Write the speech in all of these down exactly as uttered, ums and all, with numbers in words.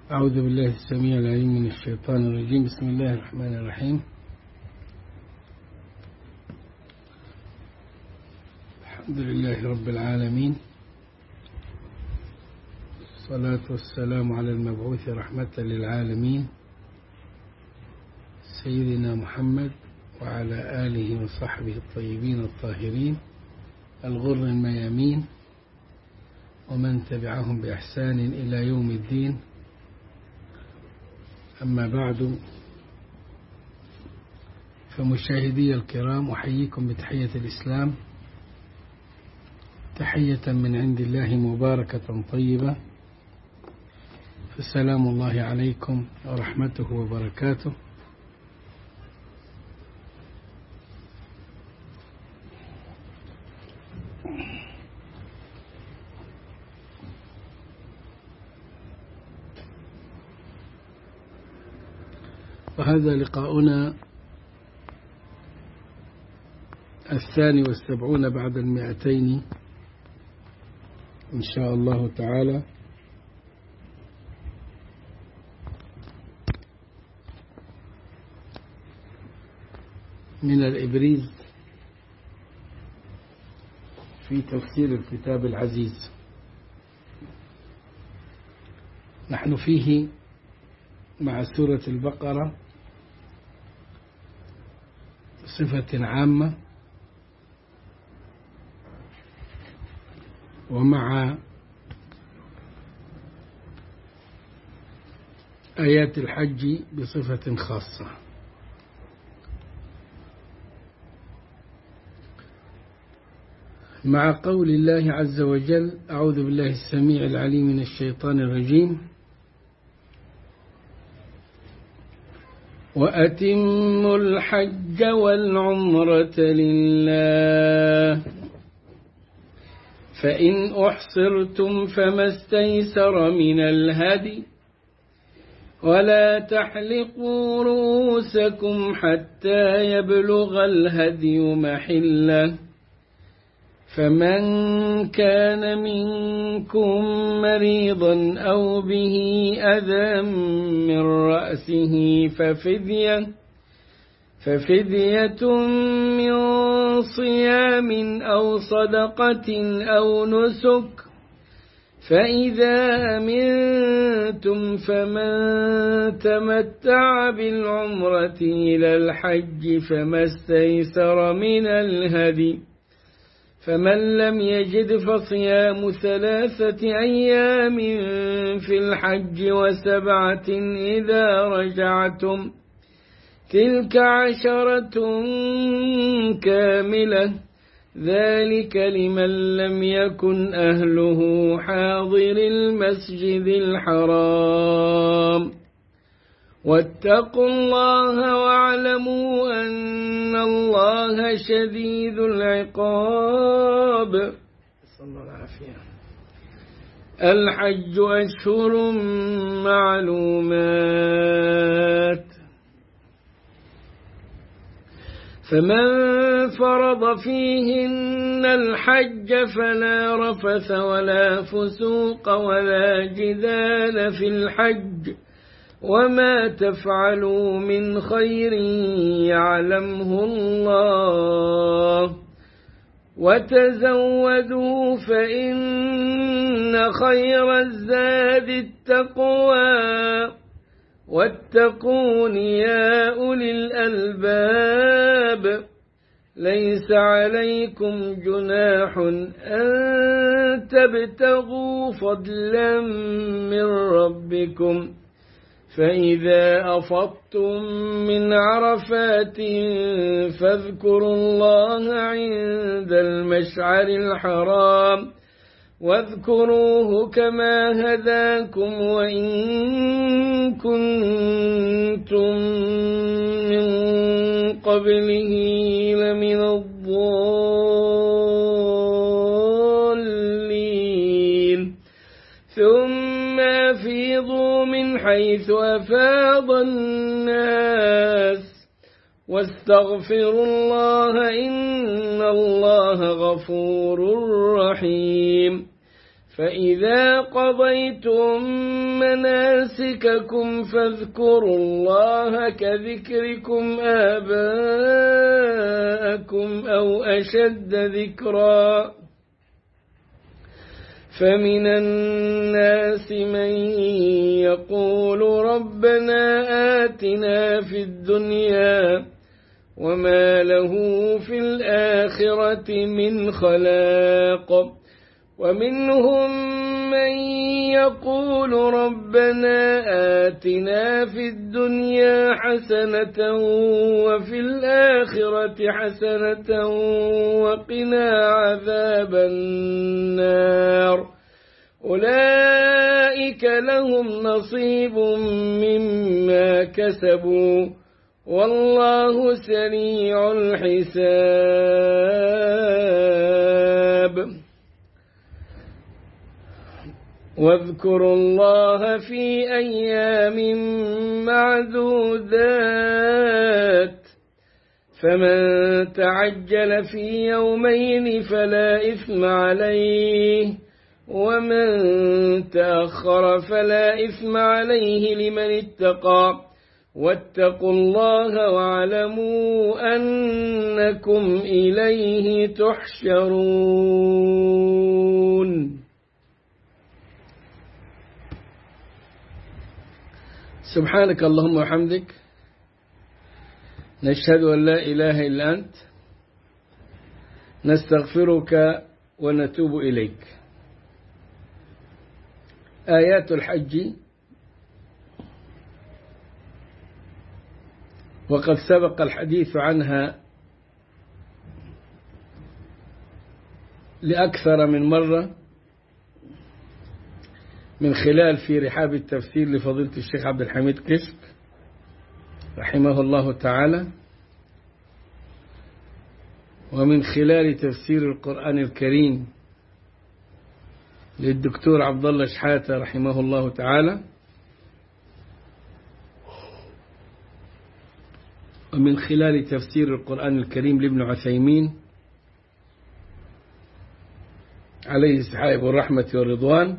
أعوذ بالله السميع العليم من الشيطان الرجيم. بسم الله الرحمن الرحيم. الحمد لله رب العالمين، الصلاة والسلام على المبعوث رحمة للعالمين سيدنا محمد وعلى آله وصحبه الطيبين الطاهرين الغر الميامين ومن تبعهم بإحسان إلى يوم الدين. أما بعد، فمشاهدي الكرام، أحييكم بتحية الإسلام، تحية من عند الله مباركة طيبة، فسلام الله عليكم ورحمته وبركاته. وهذا لقاؤنا الثاني والسبعون بعد المئتين إن شاء الله تعالى، من الإبريز في تفسير الكتاب العزيز. نحن فيه مع سورة البقرة صفة عامة، ومع آيات الحج بصفة خاصة. مع قول الله عز وجل: أعوذ بالله السميع العليم من الشيطان الرجيم: وأتموا الحج والعمرة لله فإن أحصرتم فما استيسر من الهدي ولا تحلقوا رؤوسكم حتى يبلغ الهدي محله، فمن كان منكم مريضا أو به أذى من رأسه ففدية ففدية من صيام أو صدقة أو نسك، فإذا أمنتم فمن تمتع بالعمرة إلى الحج فما استيسر من الهدي، فمن لم يجد فصيام ثلاثة أيام في الحج وسبعة إذا رجعتم، تلك عشرة كاملة، ذلك لمن لم يكن أهله حاضر المسجد الحرام. واتقوا الله واعلموا أن الله شديد العقاب. صلى الله عليه وسلم. الحج أشهر معلومات، فمن فرض فيهن الحج فلا رفث ولا فسوق ولا جدال في الحج، وما تفعلوا من خير يعلمه الله، وتزودوا فإن خير الزاد التقوى، واتقون يا أولي الألباب. ليس عليكم جناح أن تبتغوا فضلا من ربكم، فإذا أفضتم من عرفات فاذكروا الله عند المشعر الحرام، واذكروه كما هداكم وإن كنتم من قبله لمن الضالين، ثم أفيضوا من حيث أفاض الناس واستغفروا الله إن الله غفور رحيم. فإذا قضيتم مناسككم فاذكروا الله كذكركم آباءكم أو أشد ذكرا فمن الناس من يقول ربنا آتنا في الدنيا وما له في الآخرة من خلاق ومنهم من يقول ربنا آتنا في الدنيا حسنة وفي الآخرة حسنة وقنا عذاب النار أولئك لهم نصيب مما كسبوا والله سريع الحساب واذكروا الله في أيام معدودات فمن تعجل في يومين فلا إثم عليه ومن تأخر فلا إثم عليه لمن اتقى واتقوا الله واعلموا أنكم إليه تحشرون. سبحانك اللهم وحمدك نشهد أن لا إله إلا أنت نستغفرك ونتوب إليك. آيات الحج وقد سبق الحديث عنها لأكثر من مرة من خلال في رحاب التفسير لفضيلة الشيخ عبد الحميد كشك رحمه الله تعالى، ومن خلال تفسير القرآن الكريم للدكتور عبد الله شحاتة رحمه الله تعالى، ومن خلال تفسير القرآن الكريم لابن عثيمين عليه سحائب الرحمة والرضوان.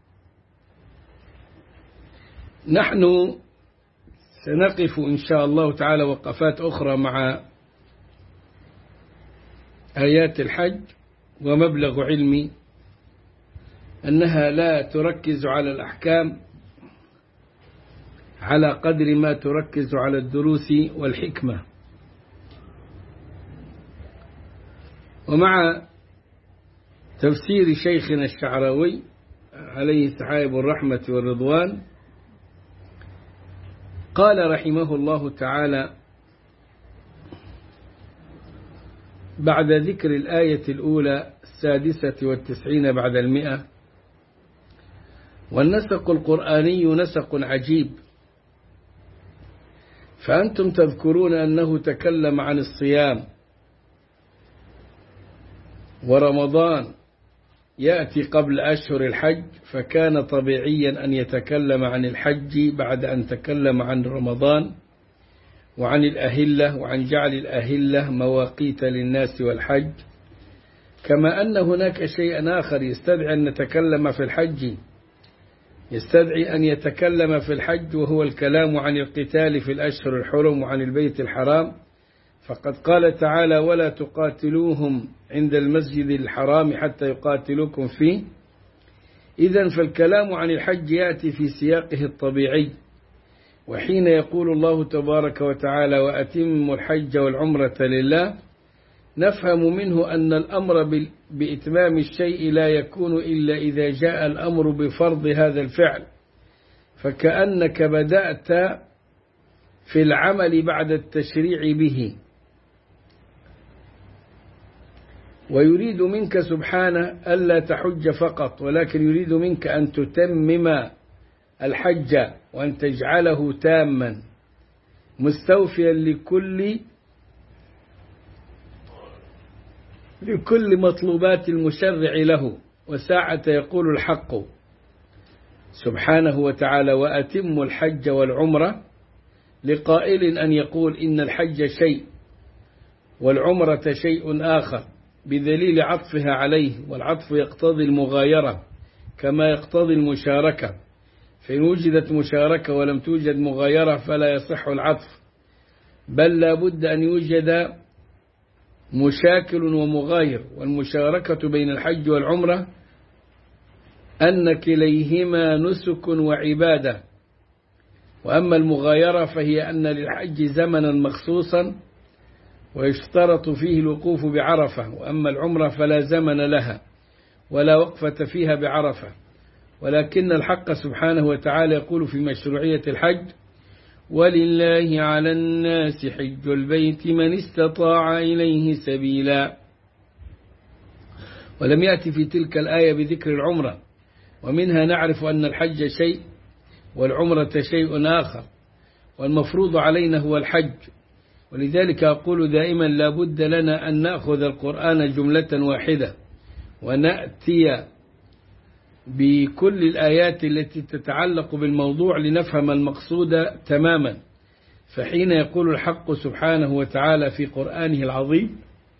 نحن سنقف إن شاء الله تعالى وقفات أخرى مع آيات الحج، ومبلغ علمي أنها لا تركز على الأحكام على قدر ما تركز على الدروس والحكمة. ومع تفسير شيخنا الشعراوي عليه سحائب الرحمة والرضوان قال رحمه الله تعالى بعد ذكر الآية الأولى السادسة والتسعين بعد المئة: والنسق القرآني نسق عجيب، فأنتم تذكرون أنه تكلم عن الصيام ورمضان يأتي قبل أشهر الحج، فكان طبيعيا أن يتكلم عن الحج بعد أن تكلم عن رمضان وعن الأهلة وعن جعل الأهلة مواقيت للناس والحج. كما أن هناك شيء آخر يستدعي أن نتكلم في الحج، يستدعي أن يتكلم في الحج، وهو الكلام عن القتال في الأشهر الحرم وعن البيت الحرام، فقد قال تعالى: ولا تقاتلوهم عند المسجد الحرام حتى يقاتلوكم فيه. إذن فالكلام عن الحج يأتي في سياقه الطبيعي، وحين يقول الله تبارك وتعالى: وأتموا الحج والعمرة لله، نفهم منه أن الأمر بإتمام الشيء لا يكون إلا إذا جاء الأمر بفرض هذا الفعل، فكأنك بدأت في العمل بعد التشريع به. ويريد منك سبحانه ألا تحج فقط، ولكن يريد منك أن تتمم الحج وأن تجعله تاما مستوفيا لكل لكل مطلوبات المشرع له. وساعة يقول الحق سبحانه وتعالى: وأتموا الحج والعمرة، لقائل أن يقول إن الحج شيء والعمرة شيء آخر، بدليل عطفها عليه، والعطف يقتضي المغايرة، كما يقتضي المشاركة، فإن وجدت مشاركة ولم توجد مغايرة فلا يصح العطف، بل لا بد أن يوجد مشاكل ومغاير. والمشاركة بين الحج والعمرة أن كليهما نسك وعبادة، وأما المغايرة فهي أن للحج زمنا مخصوصا ويشترط فيه الوقوف بعرفة، وأما العمرة فلا زمن لها ولا وقفة فيها بعرفة. ولكن الحق سبحانه وتعالى يقول في مشروعية الحج: ولله على الناس حج البيت من استطاع إليه سبيلا. ولم يأتي في تلك الآية بذكر العمرة، ومنها نعرف أن الحج شيء والعمرة شيء آخر، والمفروض علينا هو الحج. ولذلك أقول دائما لا بد لنا أن نأخذ القرآن جملة واحدة ونأتي بكل الآيات التي تتعلق بالموضوع لنفهم المقصود تماما. فحين يقول الحق سبحانه وتعالى في قرآنه العظيم: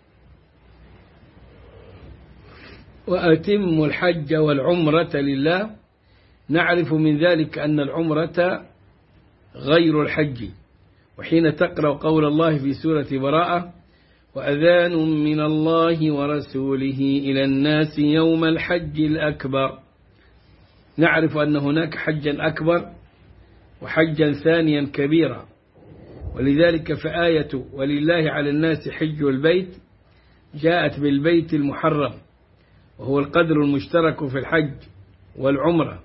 وأتموا الحج والعمرة لله، نعرف من ذلك أن العمرة غير الحج. وحين تقرأ قول الله في سورة براءة: وأذان من الله ورسوله إلى الناس يوم الحج الأكبر، نعرف أن هناك حجا أكبر وحجا ثانيا كبيرا. ولذلك فآية ولله على الناس حج البيت جاءت بالبيت المحرم، وهو القدر المشترك في الحج والعمرة.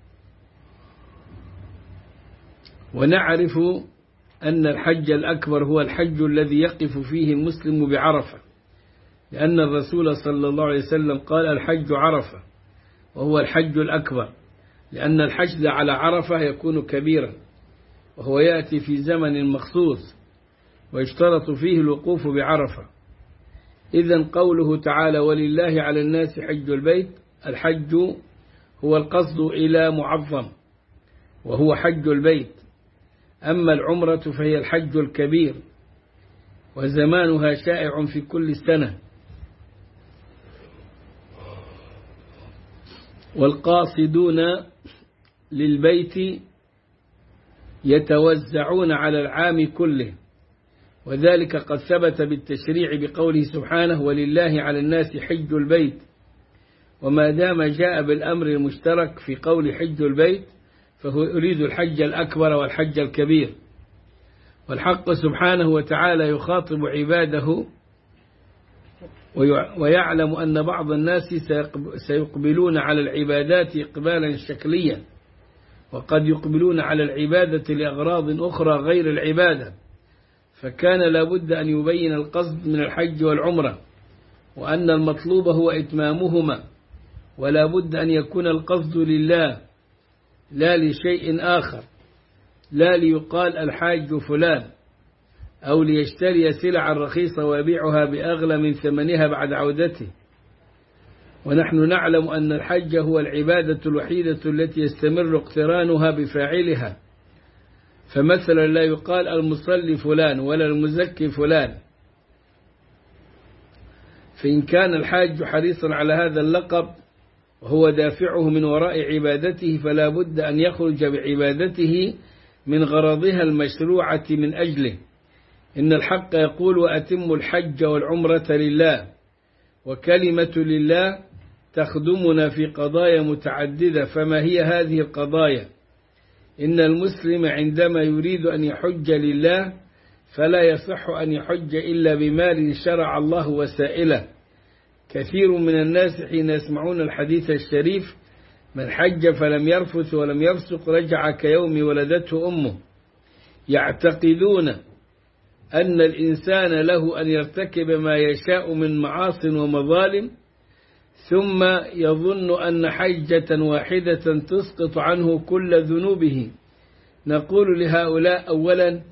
ونعرف أن الحج الأكبر هو الحج الذي يقف فيه المسلم بعرفة، لأن الرسول صلى الله عليه وسلم قال: الحج عرفة، وهو الحج الأكبر، لأن الحج على عرفة يكون كبيرا، وهو يأتي في زمن مخصوص ويشترط فيه الوقوف بعرفة. إذن قوله تعالى: ولله على الناس حج البيت، الحج هو القصد إلى معظم، وهو حج البيت. أما العمرة فهي الحج الكبير، وزمانها شائع في كل سنة. والقاصدون للبيت يتوزعون على العام كله، وذلك قد ثبت بالتشريع بقوله سبحانه: ولله على الناس حج البيت. وما دام جاء بالأمر المشترك في قول حج البيت فهو يريد الحج الأكبر والحج الكبير. والحق سبحانه وتعالى يخاطب عباده ويعلم أن بعض الناس سيقبلون على العبادات إقبالا شكليا، وقد يقبلون على العبادة لأغراض أخرى غير العبادة، فكان لابد أن يبين القصد من الحج والعمرة، وأن المطلوب هو إتمامهما، ولا بد أن يكون القصد لله لا لشيء آخر، لا ليقال الحاج فلان، أو ليشتري سلعا رخيصة ويبيعها بأغلى من ثمنها بعد عودته. ونحن نعلم أن الحج هو العبادة الوحيدة التي يستمر اقترانها بفاعلها، فمثلا لا يقال المصلي فلان ولا المزكي فلان. فإن كان الحاج حريصا على هذا اللقب وهو دافعه من وراء عبادته، فلا بد أن يخرج بعبادته من غرضها المشروعة من أجله. إن الحق يقول: وأتم الحج والعمرة لله، وكلمة لله تخدمنا في قضايا متعددة. فما هي هذه القضايا؟ إن المسلم عندما يريد أن يحج لله فلا يصح أن يحج إلا بمال شرع الله وسائله. كثير من الناس حين يسمعون الحديث الشريف: من حج فلم يرفث ولم يفسق رجع كيوم ولدته أمه، يعتقدون أن الإنسان له أن يرتكب ما يشاء من معاصٍ ومظالم، ثم يظن أن حجة واحدة تسقط عنه كل ذنوبه. نقول لهؤلاء: أولا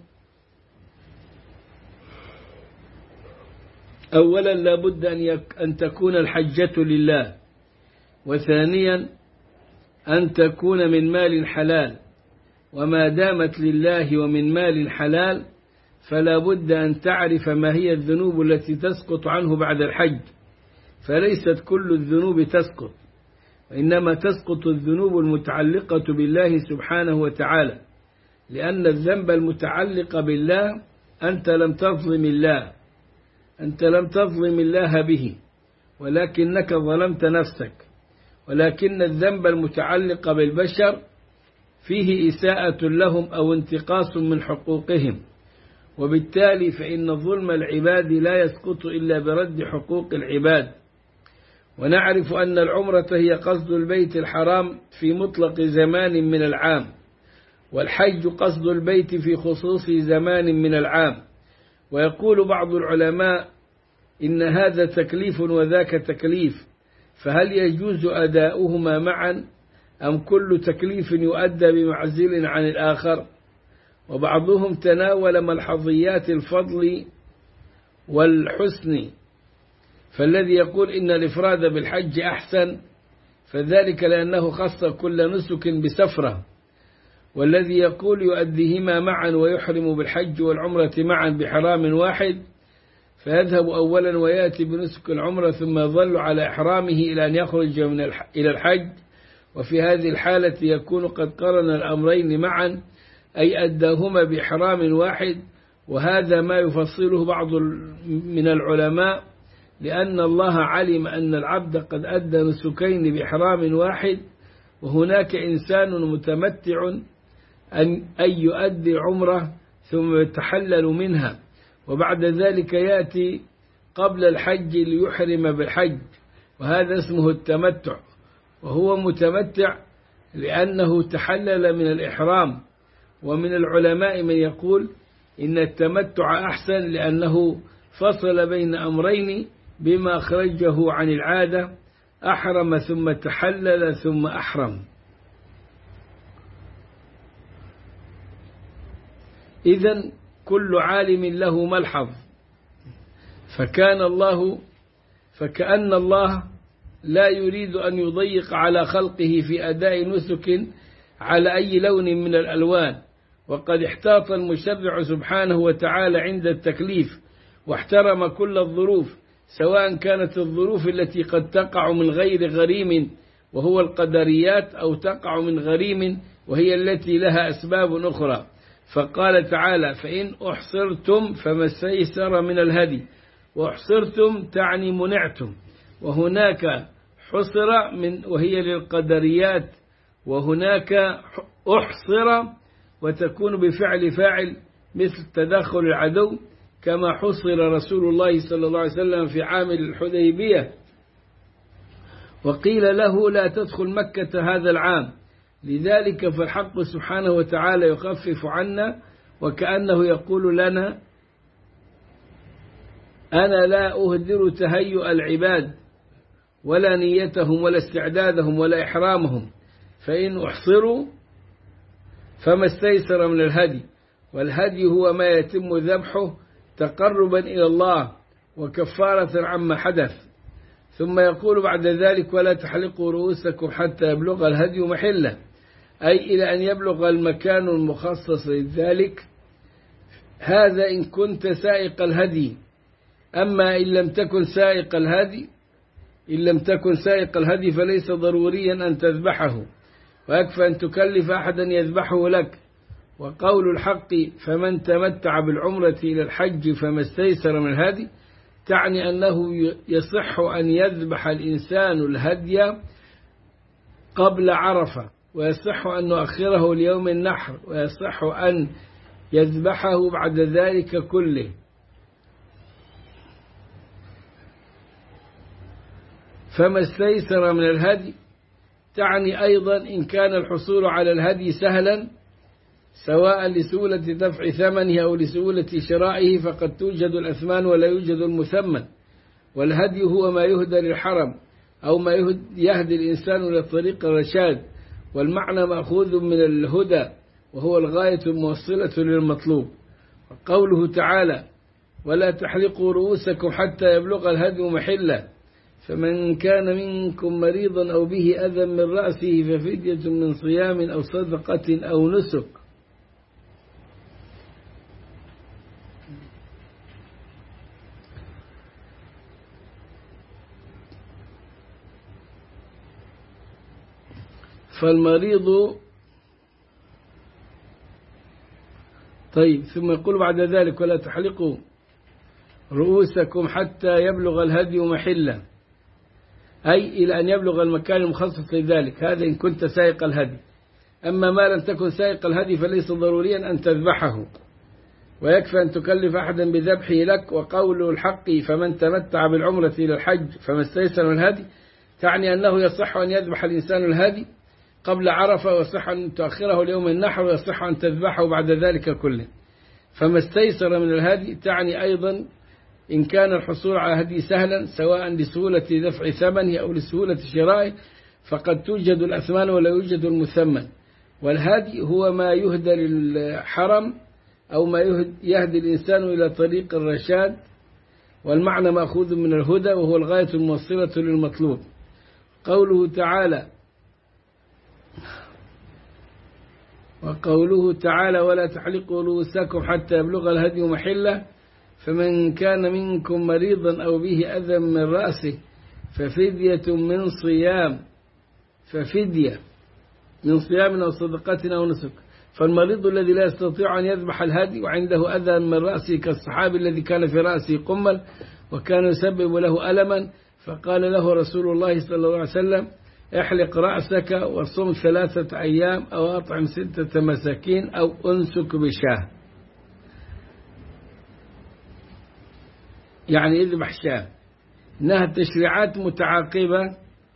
أولا لا بد أن, أن تكون الحجة لله، وثانيا أن تكون من مال حلال، وما دامت لله ومن مال حلال فلا بد أن تعرف ما هي الذنوب التي تسقط عنه بعد الحج، فليست كل الذنوب تسقط، وإنما تسقط الذنوب المتعلقة بالله سبحانه وتعالى، لأن الذنب المتعلق بالله أنت لم تظلم الله أنت لم تظلم الله به، ولكنك ظلمت نفسك. ولكن الذنب المتعلق بالبشر فيه إساءة لهم أو انتقاص من حقوقهم، وبالتالي فإن ظلم العباد لا يسقط إلا برد حقوق العباد. ونعرف أن العمرة هي قصد البيت الحرام في مطلق زمان من العام، والحج قصد البيت في خصوص زمان من العام. ويقول بعض العلماء إن هذا تكليف وذاك تكليف، فهل يجوز أداؤهما معا أم كل تكليف يؤدى بمعزل عن الآخر؟ وبعضهم تناول ملحظيات الفضل والحسن، فالذي يقول إن الإفراد بالحج أحسن فذلك لأنه خص كل نسك بسفرة، والذي يقول يؤديهما معا ويحرم بالحج والعمرة معا بحرام واحد فيذهب أولا ويأتي بنسك العمرة ثم يظل على إحرامه إلى أن يخرج من إلى الحج، وفي هذه الحالة يكون قد قرن الأمرين معا أي أداهما بإحرام واحد. وهذا ما يفصله بعض من العلماء، لأن الله علم أن العبد قد أدى نسكين بإحرام واحد، وهناك إنسان متمتع أن يؤدي عمره ثم يتحلل منها، وبعد ذلك يأتي قبل الحج ليحرم بالحج، وهذا اسمه التمتع، وهو متمتع لأنه تحلل من الإحرام. ومن العلماء من يقول إن التمتع أحسن لأنه فصل بين أمرين بما أخرجه عن العادة، أحرم ثم تحلل ثم أحرم. إذن كل عالم له ملحظ، فكان الله فكأن الله لا يريد أن يضيق على خلقه في أداء نسك على أي لون من الألوان، وقد احتاط المشرع سبحانه وتعالى عند التكليف واحترم كل الظروف، سواء كانت الظروف التي قد تقع من غير غريم وهو القدريات، أو تقع من غريم وهي التي لها أسباب أخرى. فقال تعالى: فإن أحصرتم فما استيسر من الهدي. وأحصرتم تعني منعتم، وهناك حصر من وهي للقدريات، وهناك أحصر وتكون بفعل فاعل مثل تدخل العدو، كما حصر رسول الله صلى الله عليه وسلم في عام الحديبية وقيل له لا تدخل مكة هذا العام. لذلك فالحق سبحانه وتعالى يخفف عنا، وكأنه يقول لنا: أنا لا أهدر تهيؤ العباد ولا نيتهم ولا استعدادهم ولا إحرامهم، فإن أحصروا فما استيسر من الهدي. والهدي هو ما يتم ذبحه تقربا إلى الله وكفارة عما حدث. ثم يقول بعد ذلك: ولا تحلقوا رؤوسكم حتى يبلغ الهدي محله، أي إلى أن يبلغ المكان المخصص لذلك. هذا إن كنت سائق الهدي. أما إن لم تكن سائق الهدي إن لم تكن سائق الهدي فليس ضروريا أن تذبحه، ويكفى أن تكلف أحدا يذبحه لك. وقول الحق: فمن تمتع بالعمرة إلى الحج فما استيسر من الهدي، تعني أنه يصح أن يذبح الإنسان الهدي قبل عرفة، ويصح أن نؤخره ليوم النحر، ويصح أن يذبحه بعد ذلك كله. فما استيسر من الهدي تعني أيضا إن كان الحصول على الهدي سهلا، سواء لسهولة دفع ثمنه أو لسهولة شرائه، فقد توجد الأثمان ولا يوجد المثمن. والهدي هو ما يهدى للحرم أو ما يهدي الإنسان لطريق الرشاد، والمعنى مأخوذ من الهدى وهو الغاية الموصلة للمطلوب. قوله تعالى: ولا تحلقوا رؤوسكم حتى يبلغ الهدي محله، فمن كان منكم مريضا أو به أذى من رأسه ففدية من صيام أو صدقة أو نسك. فالمريض طيب ثم يقول بعد ذلك ولا تحلقوا رؤوسكم حتى يبلغ الهدي محله، أي إلى أن يبلغ المكان المخصص لذلك، هذا إن كنت سائق الهدي. أما ما لم تكن سائق الهدي فليس ضروريا أن تذبحه، ويكفي أن تكلف أحدا بذبحه لك. وقول الحق فمن تمتع بالعمرة إلى الحج فما استيسر من الهدي، تعني أنه يصح أن يذبح الإنسان الهدي قبل عرفة، ويصح أن تؤخره ليوم النحر، ويصح أن تذبحه بعد ذلك كله. فما استيسر من الهدي تعني أيضا إن كان الحصول على هدي سهلا سواء لسهولة دفع ثمنه أو لسهولة شرائه، فقد توجد الأثمان ولا يوجد المثمن. والهدي هو ما يهدى للحرم أو ما يهدي الإنسان إلى طريق الرشاد، والمعنى مأخوذ من الهدى وهو الغاية الموصلة للمطلوب. قوله تعالى وقوله تعالى ولا تحلقوا رؤوسكم حتى يبلغ الهدي محله، فمن كان منكم مريضا أو به أذى من رأسه ففدية من صيام ففدية من صيام أو صدقة أو نسك. فالمريض الذي لا يستطيع أن يذبح الهدي وعنده أذى من رأسه كالصحابي الذي كان في رأسه قمل وكان يسبب له ألما، فقال له رسول الله صلى الله عليه وسلم احلق رأسك وصم ثلاثة أيام أو أطعم ستة مساكين أو أنسك بشاه، يعني اذبح شاه. إنها التشريعات متعاقبة،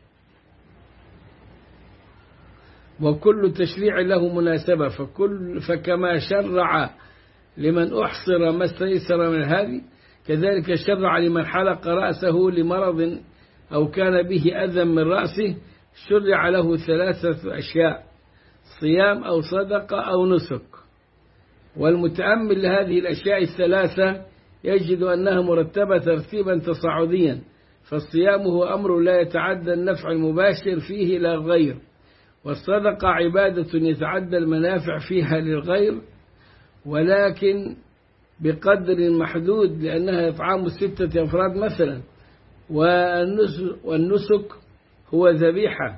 وكل تشريع له مناسبة، فكل فكما شرع لمن أحصر ما استيسر من الهدي كذلك شرع لمن حلق رأسه لمرض أو كان به أذى من رأسه شرع له ثلاثة أشياء: صيام أو صدقة أو نسك. والمتأمل لهذه الأشياء الثلاثة يجد أنها مرتبة ترتيبا تصاعديا، فالصيام هو أمر لا يتعدى النفع المباشر فيه إلى الغير، والصدقة عبادة يتعدى المنافع فيها للغير ولكن بقدر محدود لأنها إطعام ستة أفراد مثلا، والنسك هو ذبيحة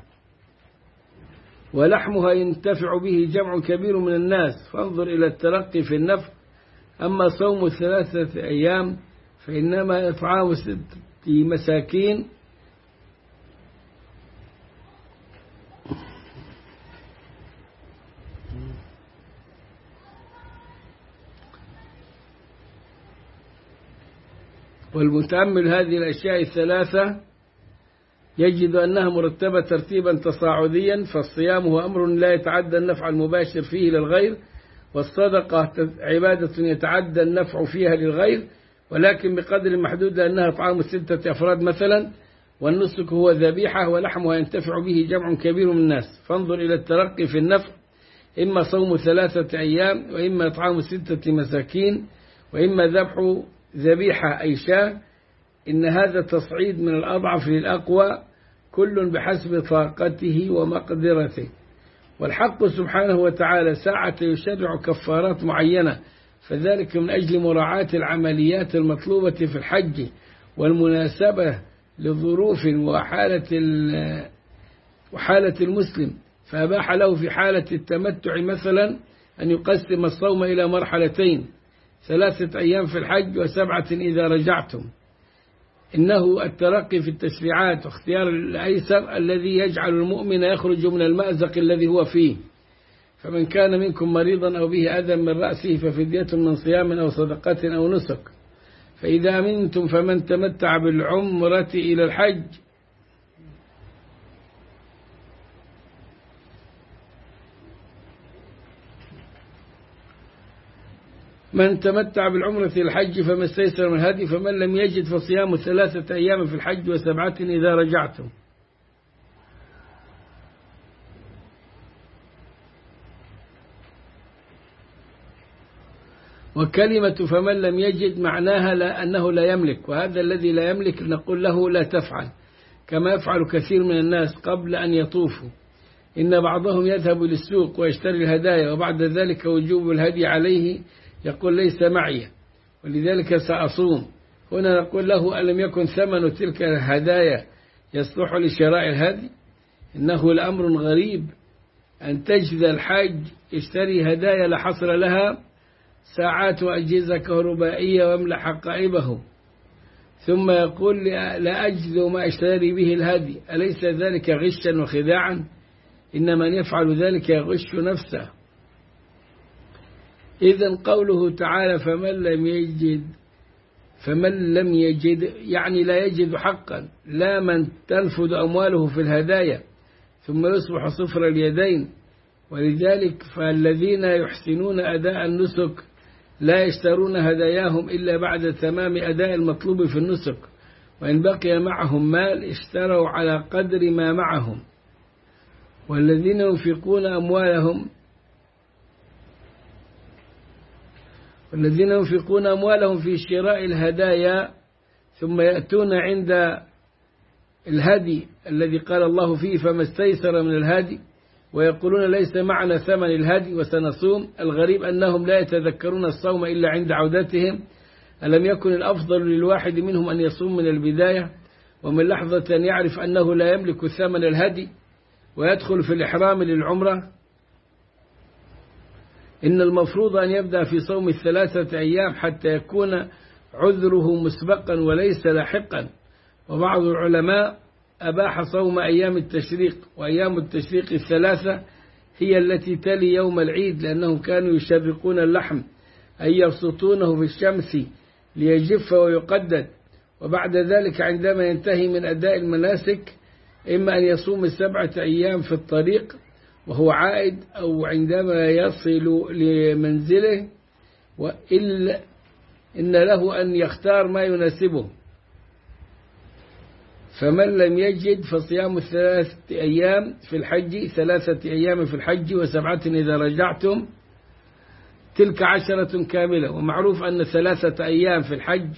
ولحمها ينتفع به جمع كبير من الناس، فانظر إلى الترقي في النفع. أما صوم ثلاثة أيام فإنما إطعام ستة مساكين والمتأمل هذه الأشياء الثلاثة يجد أنها مرتبة ترتيبا تصاعديا، فالصيام هو أمر لا يتعدى النفع المباشر فيه للغير، والصدقة عبادة يتعدى النفع فيها للغير ولكن بقدر محدود لأنها طعام ستة أفراد مثلا، والنسك هو ذبيحة ولحمها ينتفع به جمع كبير من الناس. فانظر إلى الترقي في النفع، إما صوم ثلاثة أيام وإما طعام ستة مساكين وإما ذبح ذبيحة أي شاة. إن هذا تصعيد من الأضعف للأقوى كل بحسب طاقته ومقدرته. والحق سبحانه وتعالى ساعة يشرع كفارات معينة، فذلك من أجل مراعاة العمليات المطلوبة في الحج والمناسبة لظروف وحالة وحالة المسلم، فأباح له في حالة التمتع مثلا أن يقسم الصوم إلى مرحلتين: ثلاثة أيام في الحج وسبعة إذا رجعتم. إنه الترقي في التشريعات واختيار الأيسر الذي يجعل المؤمن يخرج من المأزق الذي هو فيه. فمن كان منكم مريضا أو به أذى من رأسه ففدية من صيام أو صدقة أو نسك، فإذا أمنتم فمن تمتع بالعمرة إلى الحج من تمتع بالعمرة إلى الحج فما استيسر من الهدي، فمن لم يجد فصيام ثلاثة أيام في الحج وسبعة إذا رجعتم. وكلمة فمن لم يجد معناها لا أنه لا يملك، وهذا الذي لا يملك نقول له لا تفعل، كما يفعل كثير من الناس قبل أن يطوفوا. إن بعضهم يذهب للسوق ويشتري الهدايا وبعد ذلك وجوب الهدي عليه يقول ليس معي ولذلك سأصوم. هنا نقول له ألم يكن ثمن تلك الهدايا يصلح لشراء الهدي؟ إنه الأمر غريب أن تجد الحاج يشتري هدايا لا حصر لها، ساعات وأجهزة كهربائية ويملأ حقائبه، ثم يقول لا أجد ما أشتري به الهدي، أليس ذلك غشا وخداعا؟ إن من يفعل ذلك يغش نفسه. إذن قوله تعالى فمن لم يجد فمن لم يجد يعني لا يجد حقا، لا من تنفذ أمواله في الهدايا ثم يصبح صفر اليدين. ولذلك فالذين يحسنون أداء النسك لا يشترون هداياهم إلا بعد تمام أداء المطلوب في النسك، وإن بقي معهم مال اشتروا على قدر ما معهم. والذين ينفقون أموالهم والذين ينفقون أموالهم في شراء الهدايا ثم يأتون عند الهدي الذي قال الله فيه فما استيسر من الهدي ويقولون ليس معنا ثمن الهدي وسنصوم، الغريب أنهم لا يتذكرون الصوم إلا عند عودتهم. ألم يكن الأفضل للواحد منهم أن يصوم من البداية ومن لحظة أن يعرف أنه لا يملك ثمن الهدي ويدخل في الإحرام للعمرة؟ إن المفروض أن يبدأ في صوم الثلاثة أيام حتى يكون عذره مسبقا وليس لاحقا. وبعض العلماء أباح صوم أيام التشريق، وأيام التشريق الثلاثة هي التي تلي يوم العيد، لأنهم كانوا يشرقون اللحم أي يبسطونه في الشمس ليجف ويقدد، وبعد ذلك عندما ينتهي من أداء المناسك إما أن يصوم السبعة أيام في الطريق وهو عائد أو عندما يصل لمنزله، وإلا إن له أن يختار ما يناسبه. فمن لم يجد فصيام ثلاثة أيام في الحج ثلاثة أيام في الحج وسبعة إذا رجعتم تلك عشرة كاملة. ومعروف أن ثلاثة أيام في الحج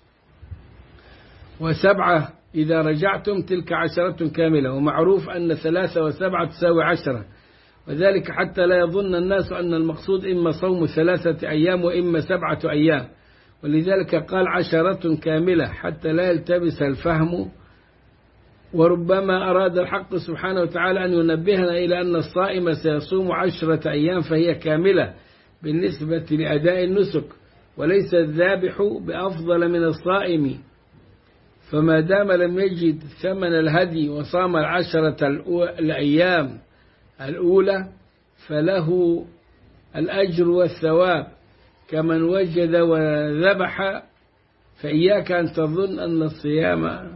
وسبعة إذا رجعتم تلك عشرة كاملة، ومعروف أن ثلاثة وسبعة تساوي عشرة، وذلك حتى لا يظن الناس أن المقصود إما صوم ثلاثة أيام وإما سبعة أيام، ولذلك قال عشرة كاملة حتى لا يلتبس الفهم. وربما أراد الحق سبحانه وتعالى أن ينبهنا إلى أن الصائم سيصوم عشرة أيام فهي كاملة بالنسبة لأداء النسك، وليس الذابح بأفضل من الصائم. فما دام لم يجد ثمن الهدي وصام العشرة الأيام الأولى فله الأجر والثواب كمن وجد وذبح. فإياك أن تظن أن الصيام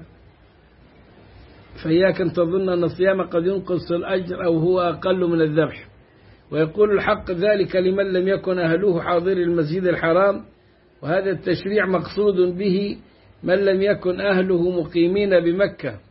فإياك أن تظن أن الصيام قد ينقص الأجر أو هو أقل من الذبح. ويقول الحق ذلك لمن لم يكن أهله حاضر المسجد الحرام، وهذا التشريع مقصود به من لم يكن أهله مقيمين بمكة.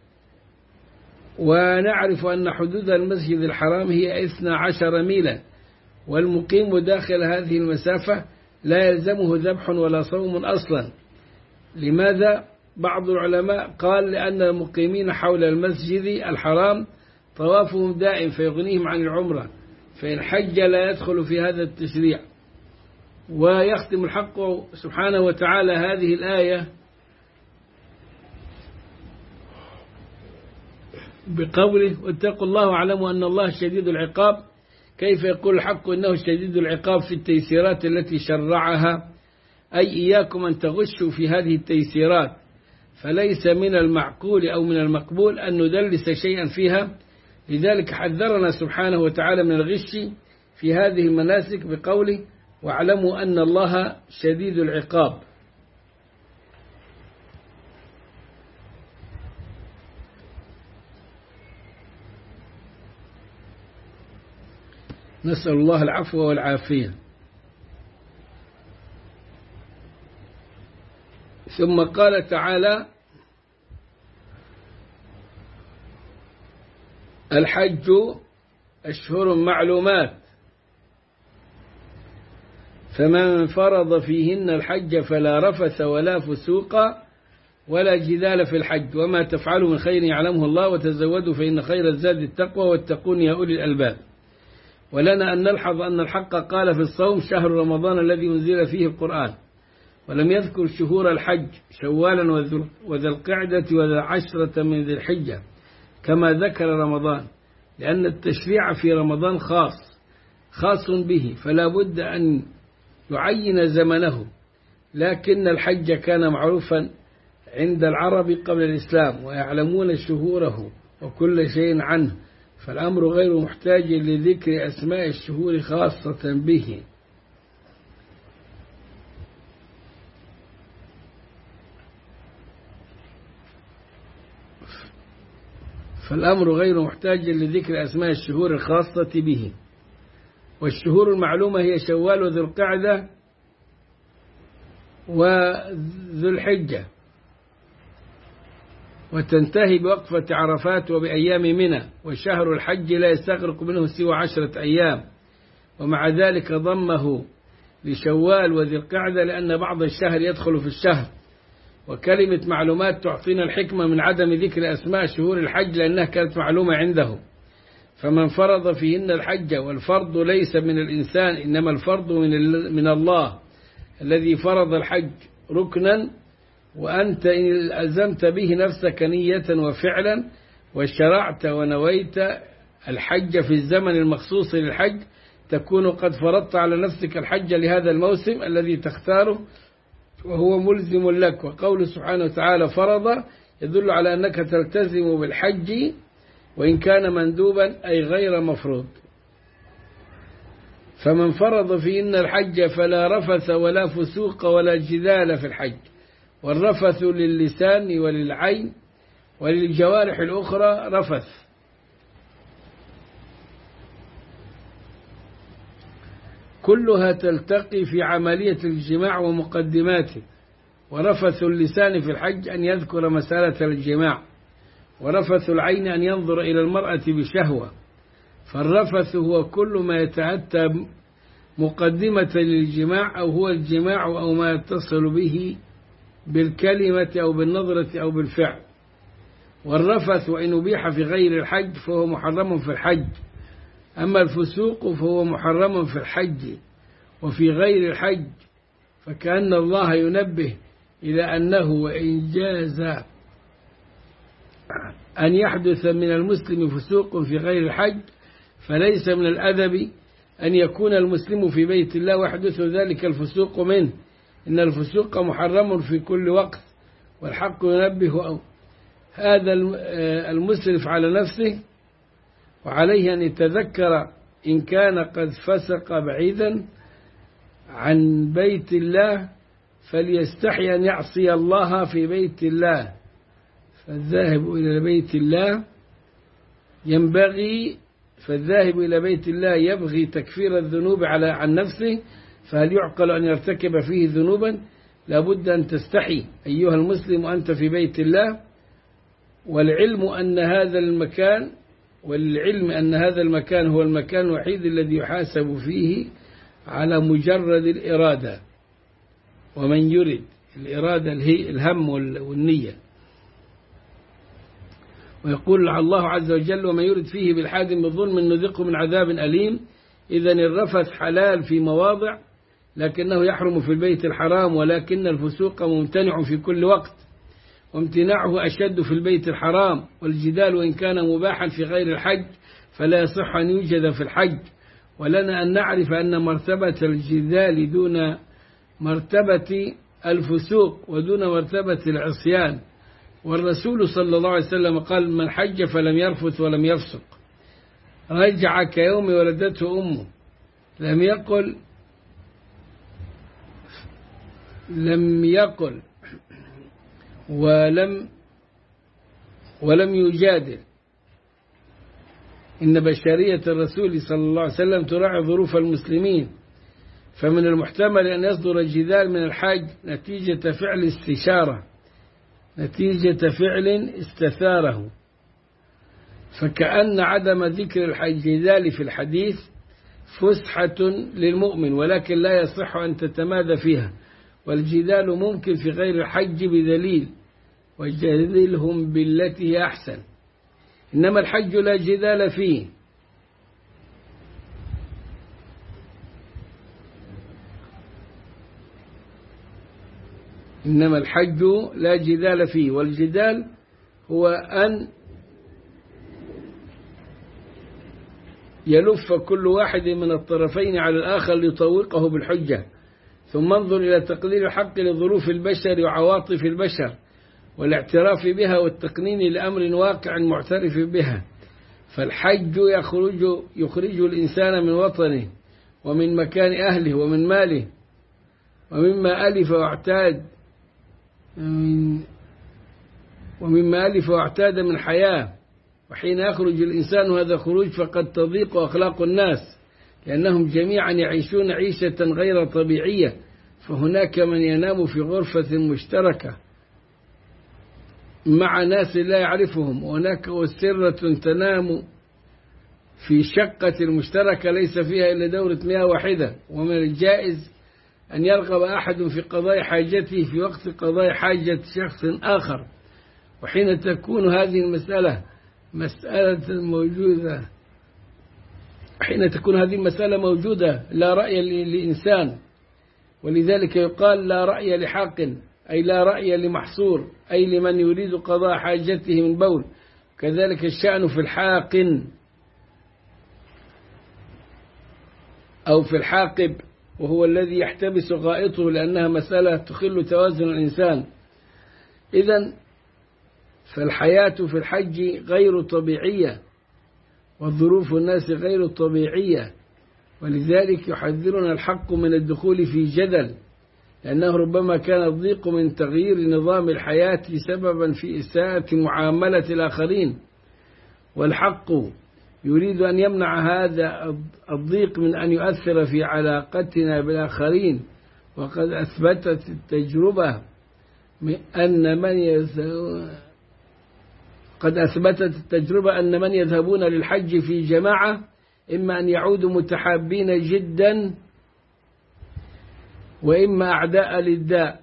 ونعرف أن حدود المسجد الحرام هي اثنا عشر ميلا، والمقيم داخل هذه المسافة لا يلزمه ذبح ولا صوم أصلا. لماذا؟ بعض العلماء قال لأن المقيمين حول المسجد الحرام طوافهم دائم فيغنيهم عن العمرة، فإن حج لا يدخل في هذا التشريع. ويختم الحق سبحانه وتعالى هذه الآية بقوله واتقوا الله واعلموا أن الله شديد العقاب. كيف يقول الحق إنه شديد العقاب في التيسيرات التي شرعها؟ أي إياكم أن تغشوا في هذه التيسيرات، فليس من المعقول أو من المقبول أن ندلس شيئا فيها. لذلك حذرنا سبحانه وتعالى من الغش في هذه المناسك بقوله واعلموا أن الله شديد العقاب. نسأل الله العفو والعافية. ثم قال تعالى الحج أشهر معلومات فمن فرض فيهن الحج فلا رفث ولا فسوق ولا جدال في الحج وما تفعلوا من خير يعلمه الله وتزودوا فإن خير الزاد التقوى واتقون يا أولي الألباب. ولنا أن نلحظ أن الحق قال في الصوم شهر رمضان الذي أنزل فيه القرآن، ولم يذكر شهور الحج شوالا وذي القعدة وذي عشرة من ذي الحجة كما ذكر رمضان. لأن التشريع في رمضان خاص خاص به، فلا بد أن يعين زمنه. لكن الحج كان معروفا عند العرب قبل الإسلام ويعلمون شهوره وكل شيء عنه، فالأمر غير محتاج لذكر أسماء الشهور خاصة به. فالأمر غير محتاج لذكر أسماء الشهور الخاصة به. والشهور المعلومة هي شوال وذو القعدة وذو الحجة، وتنتهي بوقفة عرفات وبأيام منى، وشهر الحج لا يستغرق منه سوى عشرة أيام، ومع ذلك ضمه لشوال وذي القعدة لأن بعض الشهر يدخل في الشهر. وكلمة معلومات تعطينا الحكمة من عدم ذكر أسماء شهور الحج لأنها كانت معلومة عنده. فمن فرض فيهن الحج، والفرض ليس من الإنسان إنما الفرض من من الله الذي فرض الحج ركنا، وأنت إن ألزمت به نفسك نية وفعلا وشرعت ونويت الحج في الزمن المخصوص للحج، تكون قد فرضت على نفسك الحج لهذا الموسم الذي تختاره وهو ملزم لك. وقول سبحانه وتعالى فرض يدل على أنك تلتزم بالحج وإن كان مندوبا أي غير مفروض. فمن فرض فيهن الحج فلا رفث ولا فسوق ولا جدال في الحج. والرفث للسان وللعين وللجوارح الأخرى رفث. كلها تلتقي في عملية الجماع ومقدماته. ورفث اللسان في الحج أن يذكر مسألة الجماع، ورفث العين أن ينظر إلى المرأة بشهوة. فالرفث هو كل ما يتأتى مقدمة للجماع أو هو الجماع أو ما يتصل به بالكلمة أو بالنظرة أو بالفعل. والرفث وإن أبيح في غير الحج فهو محرم في الحج، أما الفسوق فهو محرم في الحج وفي غير الحج. فكأن الله ينبه إلى أنه وإن جاز أن يحدث من المسلم فسوق في غير الحج فليس من الأدب أن يكون المسلم في بيت الله ويحدث ذلك الفسوق منه، إن الفسوق محرم في كل وقت. والحق ينبه هذا المسرف على نفسه، وعليه أن يتذكر إن كان قد فسق بعيدا عن بيت الله فليستحي أن يعصي الله في بيت الله. فالذاهب إلى بيت الله ينبغي فالذاهب إلى بيت الله يبغي تكفير الذنوب على عن نفسه، فهل يعقل أن يرتكب فيه ذنوبا؟ لابد أن تستحي أيها المسلم أنت في بيت الله. والعلم أن هذا المكان والعلم أن هذا المكان هو المكان الوحيد الذي يحاسب فيه على مجرد الإرادة. ومن يرد الإرادة الهم والنية. ويقول الله عز وجل ومن يرد فيه بالحاد بظلم نذقه من عذاب أليم. إذن الرفث حلال في مواضع لكنه يحرم في البيت الحرام، ولكن الفسوق ممتنع في كل وقت، وامتناعه أشد في البيت الحرام. والجدال وإن كان مباحا في غير الحج فلا يصح أن يوجد في الحج. ولنا أن نعرف أن مرتبة الجدال دون مرتبة الفسوق ودون مرتبة العصيان. والرسول صلى الله عليه وسلم قال من حج فلم يرفث ولم يفسق رجع كيوم ولدته أمه. لم يقل لم يقل ولم ولم يجادل. إن بشرية الرسول صلى الله عليه وسلم تراعي ظروف المسلمين، فمن المحتمل أن يصدر الجدال من الحاج نتيجة فعل استشارة نتيجة فعل استثاره. فكأن عدم ذكر الجدال في الحديث فسحة للمؤمن، ولكن لا يصح أن تتمادى فيها. والجدال ممكن في غير الحج بدليل وجادلهم بالتي هي أحسن، إنما الحج لا جدال فيه. إنما الحج لا جدال فيه. والجدال هو أن يلف كل واحد من الطرفين على الآخر ليطوقه بالحجة. ثم انظر إلى تقدير الحق لظروف البشر وعواطف البشر والاعتراف بها والتقنين لأمر واقع معترف بها. فالحج يخرج, يخرج الإنسان من وطنه ومن مكان أهله ومن ماله ومما ألف واعتاد ومما ألف واعتاد من حياة. وحين يخرج الإنسان هذا خروج فقد تضيق أخلاق الناس لأنهم جميعا يعيشون عيشة غير طبيعية. فهناك من ينام في غرفة مشتركة مع ناس لا يعرفهم، وهناك أسرة تنام في شقة المشتركة ليس فيها إلا دورة مياه واحدة. ومن الجائز أن يرغب أحد في قضاء حاجته في وقت قضاء حاجة شخص آخر. وحين تكون هذه المسألة مسألة موجودة حين تكون هذه المسألة موجودة لا رأي لإنسان، ولذلك يقال لا رأي لحاق، أي لا رأي لمحصور، أي لمن يريد قضاء حاجته من بول. كذلك الشأن في الحاق أو في الحاقب، وهو الذي يحتبس غائطه لأنها مسألة تخل توازن الإنسان. إذن فالحياة في الحج غير طبيعية والظروف الناس غير طبيعية، ولذلك يحذرنا الحق من الدخول في جدل، لأنه ربما كان الضيق من تغيير نظام الحياة سببا في إساءة معاملة الآخرين. والحق يريد أن يمنع هذا الضيق من أن يؤثر في علاقتنا بالآخرين. وقد أثبتت التجربة أن من يذهب قد أثبتت التجربة أن من يذهبون للحج في جماعة إما أن يعودوا متحابين جدا وإما أعداء للداء.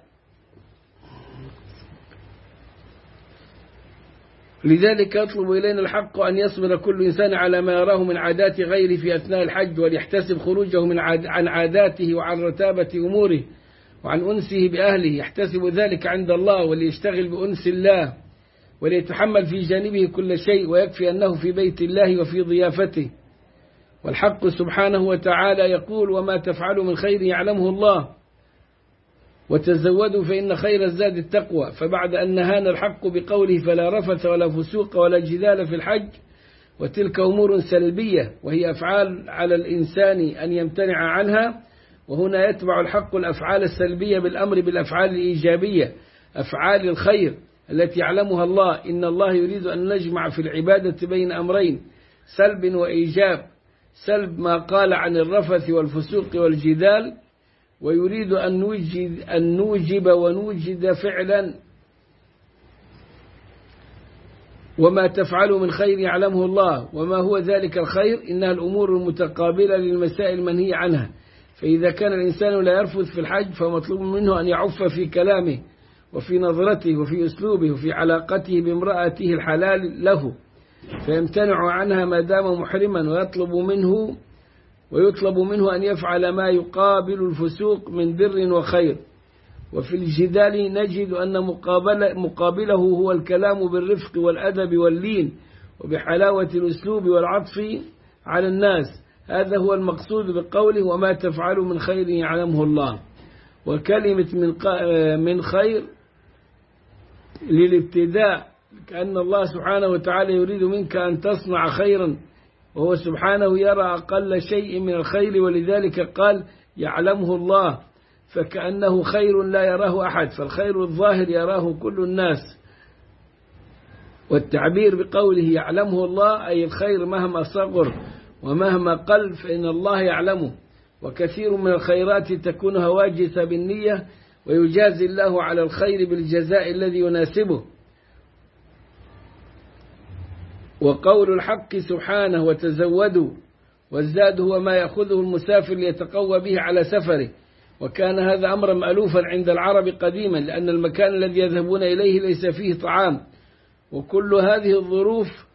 لذلك يطلب إلينا الحق أن يصبر كل إنسان على ما يراه من عادات غيره في أثناء الحج، وليحتسب خروجه من عاد عن عاداته وعن رتابة أموره وعن أنسه بأهله، يحتسب ذلك عند الله، وليشتغل بأنس الله، وليتحمل في جانبه كل شيء، ويكفي أنه في بيت الله وفي ضيافته. والحق سبحانه وتعالى يقول: وما تفعلوا من خير يعلمه الله وتزودوا فإن خير الزاد التقوى. فبعد أن نهانا الحق بقوله فلا رفث ولا فسوق ولا جدال في الحج، وتلك أمور سلبية وهي أفعال على الإنسان أن يمتنع عنها، وهنا يتبع الحق الأفعال السلبية بالأمر بالأفعال الإيجابية، أفعال الخير التي يعلمها الله. إن الله يريد أن نجمع في العبادة بين أمرين، سلب وإيجاب. سلب ما قال عن الرفث والفسوق والجدال، ويريد أن نوجد, أن نوجب ونوجد فعلا. وما تفعلوا من خير يعلمه الله. وما هو ذلك الخير؟ إنها الأمور المتقابلة للمسائل المنهي عنها. فإذا كان الإنسان لا يرفث في الحج فمطلوب منه أن يعف في كلامه وفي نظرته وفي أسلوبه وفي علاقته بامرأته الحلال له، فيمتنع عنها ما دام محرما، ويطلب منه ويطلب منه أن يفعل ما يقابل الفسوق من بر وخير. وفي الجدال نجد أن مقابل مقابله هو الكلام بالرفق والأدب واللين وبحلاوة الأسلوب والعطف على الناس. هذا هو المقصود بقوله وما تفعلوا من خير يعلمه الله. وكلمة من من خير للابتداء، كأن الله سبحانه وتعالى يريد منك أن تصنع خيرا، وهو سبحانه يرى أقل شيء من الخير، ولذلك قال يعلمه الله، فكأنه خير لا يراه أحد، فالخير الظاهر يراه كل الناس. والتعبير بقوله يعلمه الله أي الخير مهما صغر ومهما قل فإن الله يعلمه. وكثير من الخيرات تكون هواجس بالنية، ويجازي الله على الخير بالجزاء الذي يناسبه. وقول الحق سبحانه وتزودوا، والزاد هو ما يأخذه المسافر ليتقوى به على سفره. وكان هذا أمرا مألوفا عند العرب قديما، لأن المكان الذي يذهبون إليه ليس فيه طعام. وكل هذه الظروف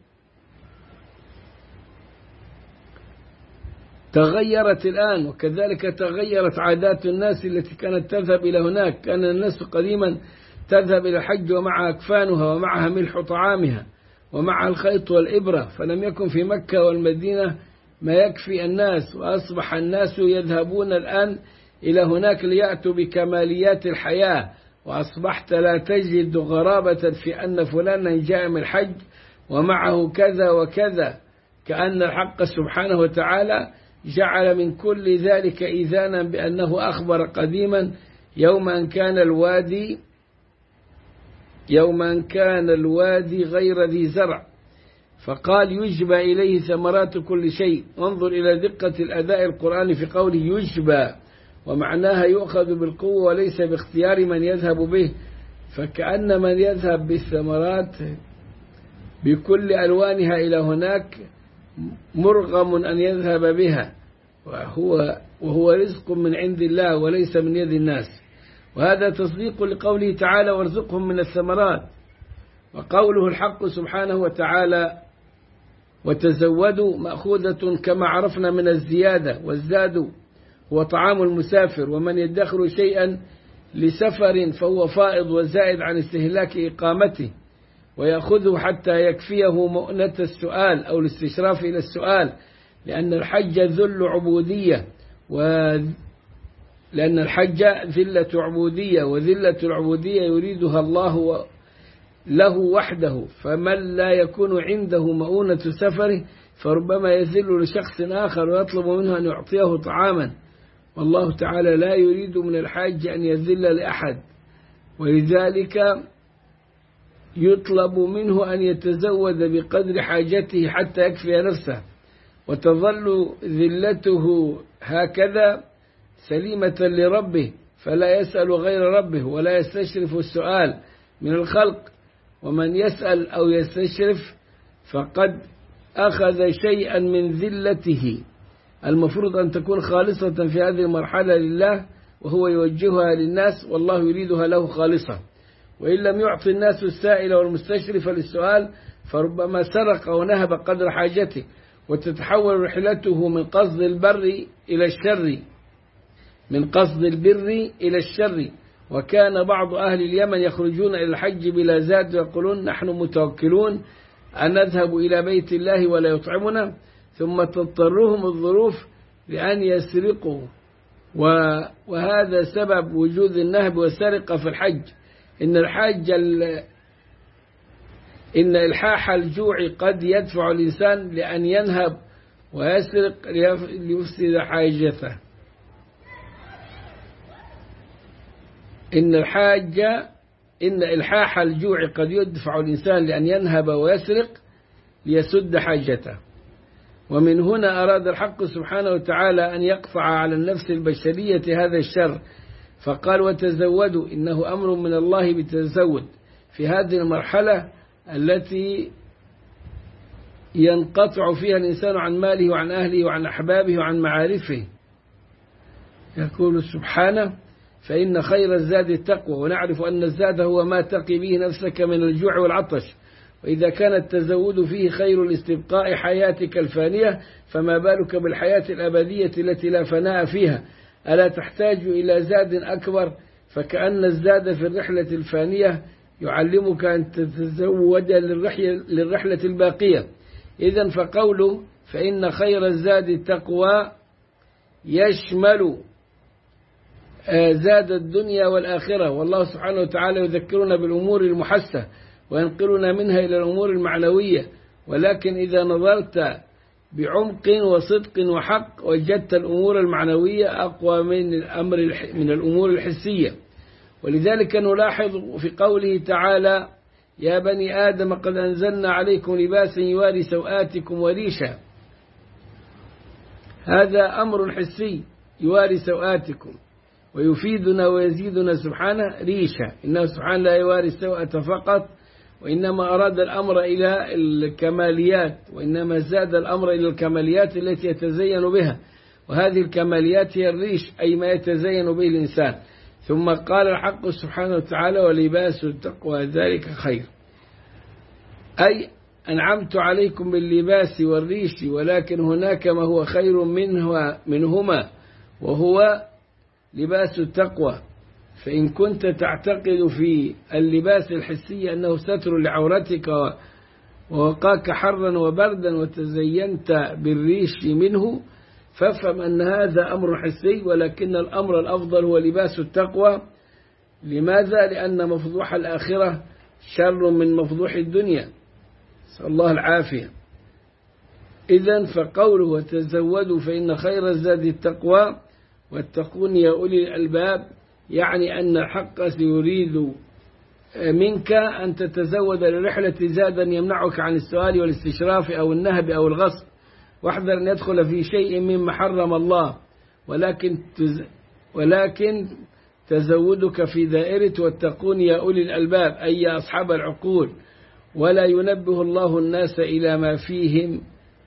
تغيرت الآن، وكذلك تغيرت عادات الناس التي كانت تذهب إلى هناك. كان الناس قديما تذهب إلى الحج ومعها أكفانها ومعها ملح طعامها ومعها الخيط والإبرة، فلم يكن في مكة والمدينة ما يكفي الناس، وأصبح الناس يذهبون الآن إلى هناك ليأتوا بكماليات الحياة، وأصبحت لا تجد غرابة في أن فلانا جاء من الحج ومعه كذا وكذا، كأن الحق سبحانه وتعالى جعل من كل ذلك إذانا بأنه أخبر قديما يوم أن كان الوادي يوم أن كان الوادي غير ذي زرع، فقال يجبى إليه ثمرات كل شيء. انظر إلى دقة الأداء القرآني في قوله يجبى، ومعناها يؤخذ بالقوة وليس باختيار من يذهب به، فكأن من يذهب بالثمرات بكل ألوانها إلى هناك مرغم أن يذهب بها، وهو, وهو رزق من عند الله وليس من يد الناس. وهذا تصديق لقوله تعالى وارزقهم من الثمرات. وقوله الحق سبحانه وتعالى وتزودوا مأخوذة كما عرفنا من الزيادة، والزاد هو طعام المسافر، ومن يدخر شيئا لسفر فهو فائض وزائد عن استهلاك إقامته، ويأخذه حتى يكفيه مؤنة السؤال أو الاستشراف إلى السؤال، لأن الحج ذل عبودية، لأن الحج ذلة عبودية، وذلة العبودية يريدها الله له وحده، فمن لا يكون عنده مؤونة سفره فربما يذل لشخص آخر ويطلب منه أن يعطيه طعاما، والله تعالى لا يريد من الحاج أن يذل لأحد، ولذلك يطلب منه أن يتزود بقدر حاجته حتى يكفي نفسه، وتظل ذلته هكذا سليمة لربه، فلا يسأل غير ربه ولا يستشرف السؤال من الخلق. ومن يسأل أو يستشرف فقد أخذ شيئا من ذلته، المفروض أن تكون خالصة في هذه المرحلة لله، وهو يوجهها للناس والله يريدها له خالصة. وإن لم يعطي الناس السائل والمستشرف للسؤال فربما سرق ونهب قدر حاجته، وتتحول رحلته من قصد البر إلى الشر من قصد البر إلى الشر. وكان بعض أهل اليمن يخرجون إلى الحج بلا زاد ويقولون نحن متوكلون أن نذهب إلى بيت الله ولا يطعمنا، ثم تضطرهم الظروف لأن يسرقوا، وهذا سبب وجود النهب والسرقة في الحج. إن الحاج إن إلحاح الجوع قد يدفع الإنسان لأن ينهب ويسرق ليفسد حاجته. إن الحاج إن إلحاح الجوع قد يدفع الإنسان لأن ينهب ويسرق ليسد حاجته. ومن هنا أراد الحق سبحانه وتعالى أن يقطع على النفس البشرية هذا الشر، فقال وتزودوا، إنه أمر من الله بالتزود في هذه المرحلة التي ينقطع فيها الإنسان عن ماله وعن أهله وعن أحبابه وعن معارفه. يقول سبحانه فإن خير الزاد التقوى، ونعرف أن الزاد هو ما تقي به نفسك من الجوع والعطش، وإذا كان التزود فيه خير لاستبقاء حياتك الفانية فما بالك بالحياة الأبدية التي لا فناء فيها. ألا تحتاج إلى زاد أكبر؟ فكأن الزاد في الرحلة الفانية يعلمك أن تتزود للرحلة الباقية. إذن فقوله فإن خير الزاد التقوى يشمل زاد الدنيا والآخرة، والله سبحانه وتعالى يذكرنا بالأمور المحسة وينقلنا منها إلى الأمور المعنوية، ولكن إذا نظرت بعمق وصدق وحق وجدت الأمور المعنوية أقوى من الأمر من الأمور الحسية. ولذلك نلاحظ في قوله تعالى يا بني آدم قد أنزلنا عليكم لباسا يواري سوآتكم وريشا، هذا أمر حسي يواري سوآتكم، ويفيدنا ويزيدنا سبحانه ريشا، إنه سبحانه لا يواري السوءة فقط، وإنما أراد الأمر إلى الكماليات، وإنما زاد الأمر إلى الكماليات التي يتزين بها، وهذه الكماليات هي الريش أي ما يتزين به الإنسان. ثم قال الحق سبحانه وتعالى ولباس التقوى ذلك خير، أي أنعمت عليكم باللباس والريش، ولكن هناك ما هو خير منه منهما وهو لباس التقوى. فإن كنت تعتقد في اللباس الحسي أنه ستر لعورتك ووقاك حرا وبردا وتزينت بالريش منه، فافهم أن هذا أمر حسي، ولكن الأمر الأفضل هو لباس التقوى. لماذا؟ لأن مفضوح الآخرة شر من مفضوح الدنيا، نسأل الله العافية. إذن فقوله وتزودوا فإن خير الزاد التقوى واتقون يا أولي الألباب، يعني أن الحق سيريد منك أن تتزود للرحلة زادا يمنعك عن السؤال والاستشراف أو النهب أو الغصب، واحذر أن يدخل في شيء مما حرم الله، ولكن تز... ولكن تزودك في دائرة واتقون يا أولي الألباب أي أصحاب العقول، ولا ينبه الله الناس إلى ما فيهم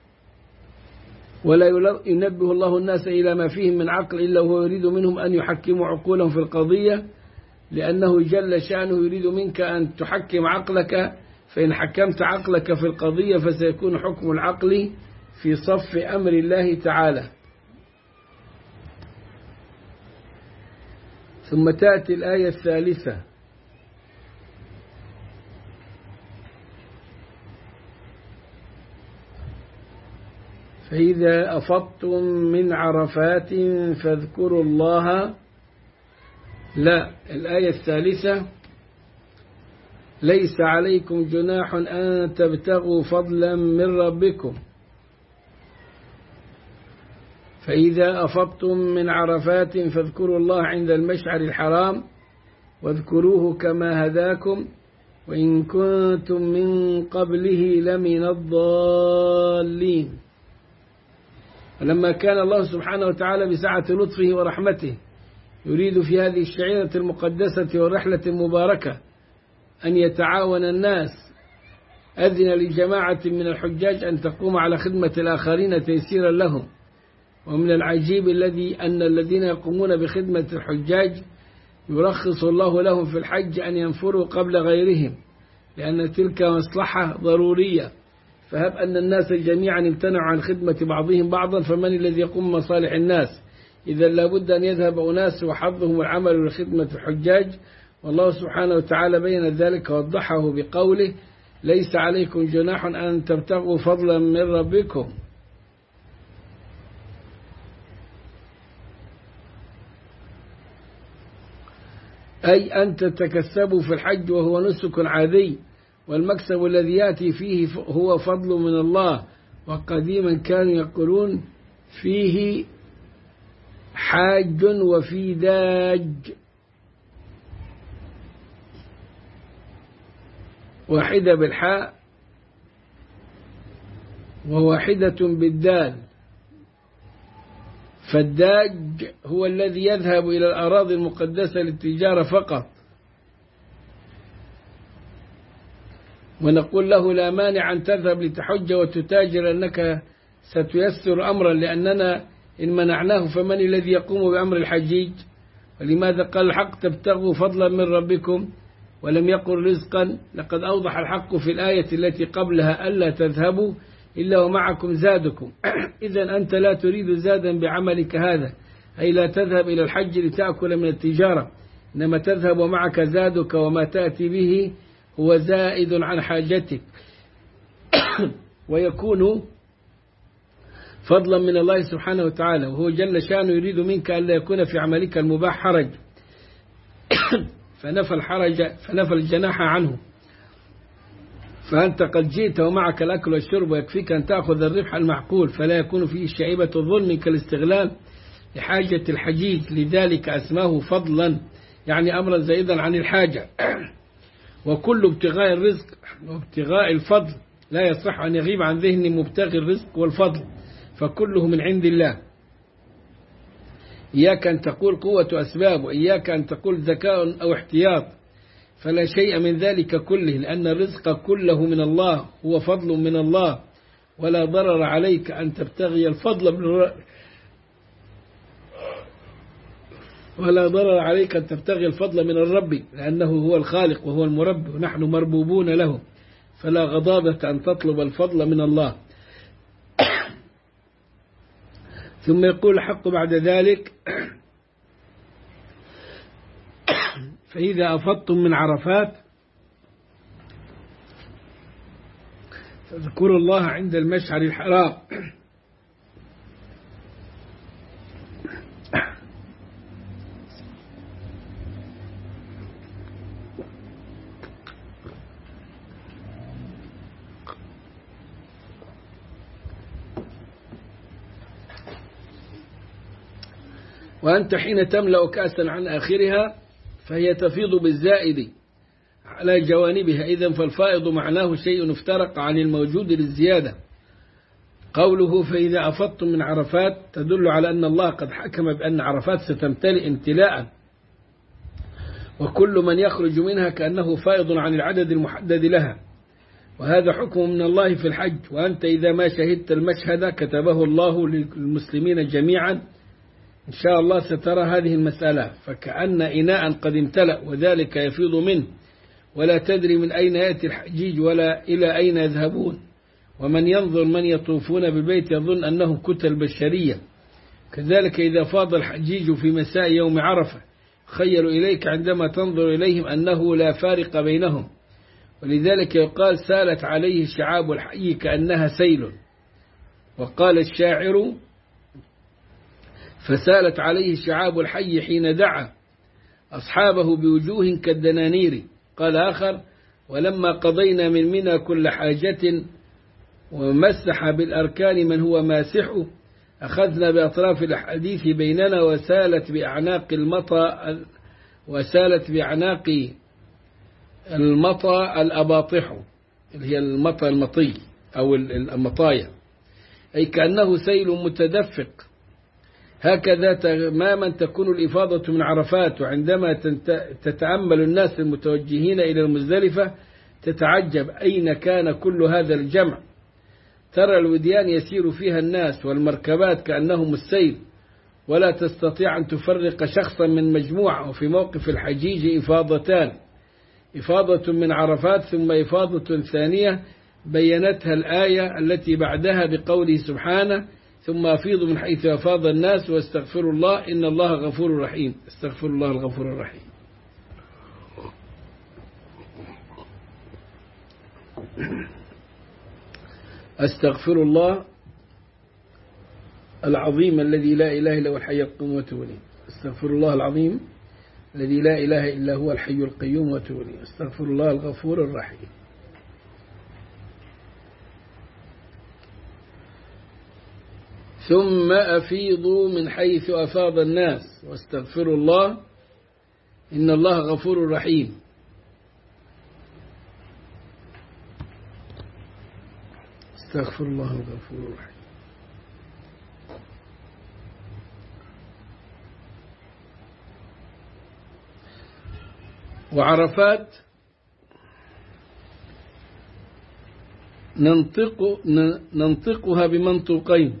ولا ينبه الله الناس إلى ما فيهم من عقل إلا هو يريد منهم أن يحكموا عقولهم في القضية، لأنه جل شأنه يريد منك أن تحكم عقلك، فإن حكمت عقلك في القضية فسيكون حكم العقل في صف أمر الله تعالى. ثم تأتي الآية الثالثة: فإذا أفضتم من عرفات فاذكروا الله. لا، الآية الثالثة: ليس عليكم جناح أن تبتغوا فضلا من ربكم. فإذا أفضتم من عرفات فاذكروا الله عند المشعر الحرام واذكروه كما هداكم وإن كنتم من قبله لمن الضالين. ولما كان الله سبحانه وتعالى بسعة لطفه ورحمته يريد في هذه الشعيرة المقدسة والرحلة المباركة أن يتعاون الناس، أذن لجماعة من الحجاج أن تقوم على خدمة الآخرين تيسيرا لهم. ومن العجيب الذي أن الذين يقومون بخدمة الحجاج يرخص الله لهم في الحج أن ينفروا قبل غيرهم، لأن تلك مصلحة ضرورية. فهب أن الناس جميعا امتنعوا عن خدمة بعضهم بعضا، فمن الذي يقوم بمصالح الناس؟ إذا لابد أن يذهب أناس وحظهم العمل لخدمة الحجاج. والله سبحانه وتعالى بين ذلك ووضحه بقوله: ليس عليكم جناح أن تبتغوا فضلا من ربكم. أي أن تتكسبوا في الحج وهو نسك عادي، والمكسب الذي يأتي فيه هو فضل من الله. وقديما كانوا يقولون فيه حاج وفي داج، واحدة بالحاء وواحدة بالدال. فالداج هو الذي يذهب إلى الأراضي المقدسة للتجارة فقط، ونقول له لا مانع أن تذهب لتحج وتتاجر أنك ستيسر أمرا، لأننا إن منعناه فمن الذي يقوم بأمر الحجيج؟ ولماذا قال الحق تبتغوا فضلا من ربكم ولم يقل رزقا؟ لقد أوضح الحق في الآية التي قبلها ألا تذهبوا إلا ومعكم زادكم. إذن أنت لا تريد زادا بعملك هذا، أي لا تذهب إلى الحج لتأكل من التجارة، إنما تذهب ومعك زادك، وما تأتي به هو زائد عن حاجتك، ويكون فضلا من الله سبحانه وتعالى. وهو جل شأنه يريد منك أن لا يكون في عملك المباح حرج، فنفى الحرج فنفى الجناح عنه. فأنت قد جئت ومعك الأكل والشرب، ويكفيك أن تأخذ الربح المعقول، فلا يكون فيه شعيبة الظلم كالاستغلال لحاجة الحجيج. لذلك أسماه فضلا، يعني أمرا زائدا عن الحاجة. وكل ابتغاء الرزق وابتغاء الفضل لا يصح أن يغيب عن ذهن مبتغي الرزق والفضل، فكله من عند الله. إياك أن تقول قوة أسباب، وإياك أن تقول ذكاء أو احتياط، فلا شيء من ذلك كله، لأن الرزق كله من الله، هو فضل من الله. ولا ضرر عليك أن تبتغي الفضل من ولا ضرر عليك أن تبتغي الفضل من الرب، لأنه هو الخالق وهو المربي، ونحن مربوبون له، فلا غضاضة أن تطلب الفضل من الله. ثم يقول الحق بعد ذلك: فإذا أفضتم من عرفات فاذكروا الله عند المشعر الحرام. وأنت حين تملأ كأسا عن آخرها فهي تفيض بالزائد على جوانبها، إذن فالفائض معناه شيء افترق عن الموجود للزيادة. قوله فإذا أفضتم من عرفات تدل على أن الله قد حكم بأن عرفات ستمتلئ امتلاء، وكل من يخرج منها كأنه فائض عن العدد المحدد لها، وهذا حكم من الله في الحج. وأنت إذا ما شهدت المشهد كتبه الله للمسلمين جميعا إن شاء الله سترى هذه المسألة، فكأن إناء قد امتلأ وذلك يفيض منه، ولا تدري من أين يأتي الحجيج ولا إلى أين يذهبون. ومن ينظر من يطوفون بالبيت يظن أنه كتل بشرية. كذلك إذا فاض الحجيج في مساء يوم عرفة خيل إليك عندما تنظر إليهم أنه لا فارق بينهم، ولذلك يقال سالت عليه شعاب الحي كأنها سيل. وقال الشاعر فسالت عليه شعاب الحي حين دعا أصحابه بوجوه كالدنانير. قال آخر ولما قضينا من منى كل حاجة ومسح بالأركان من هو ماسح أخذنا بأطراف الحديث بيننا وسالت بأعناق المطى وسالت بأعناق المطى الأباطح اللي هي المطى المطي أو المطايا، أي كأنه سيل متدفق. هكذا تماما تكون الإفاضة من عرفات. وعندما تتأمل الناس المتوجهين إلى المزدلفة تتعجب أين كان كل هذا الجمع. ترى الوديان يسير فيها الناس والمركبات كأنهم السيل، ولا تستطيع أن تفرق شخصا من مجموعة. وفي موقف الحجيج إفاضتان، إفاضة من عرفات ثم إفاضة ثانية بينتها الآية التي بعدها بقوله سبحانه ثم أفيضوا من حيث أفاض الناس واستغفروا الله إن الله غفور رحيم. استغفر الله الغفور الرحيم. أستغفر الله العظيم الذي لا إله إلا هو الحي القيوم وأتوب إليه. أستغفر الله العظيم الذي لا إله إلا هو الحي القيوم وأتوب إليه. أستغفر الله الغفور الرحيم. ثم أفيضوا من حيث أفاض الناس واستغفروا الله إن الله غفور رحيم. استغفر الله الغفور الرحيم. وعرفات ننطق ننطقها بمنطوقين،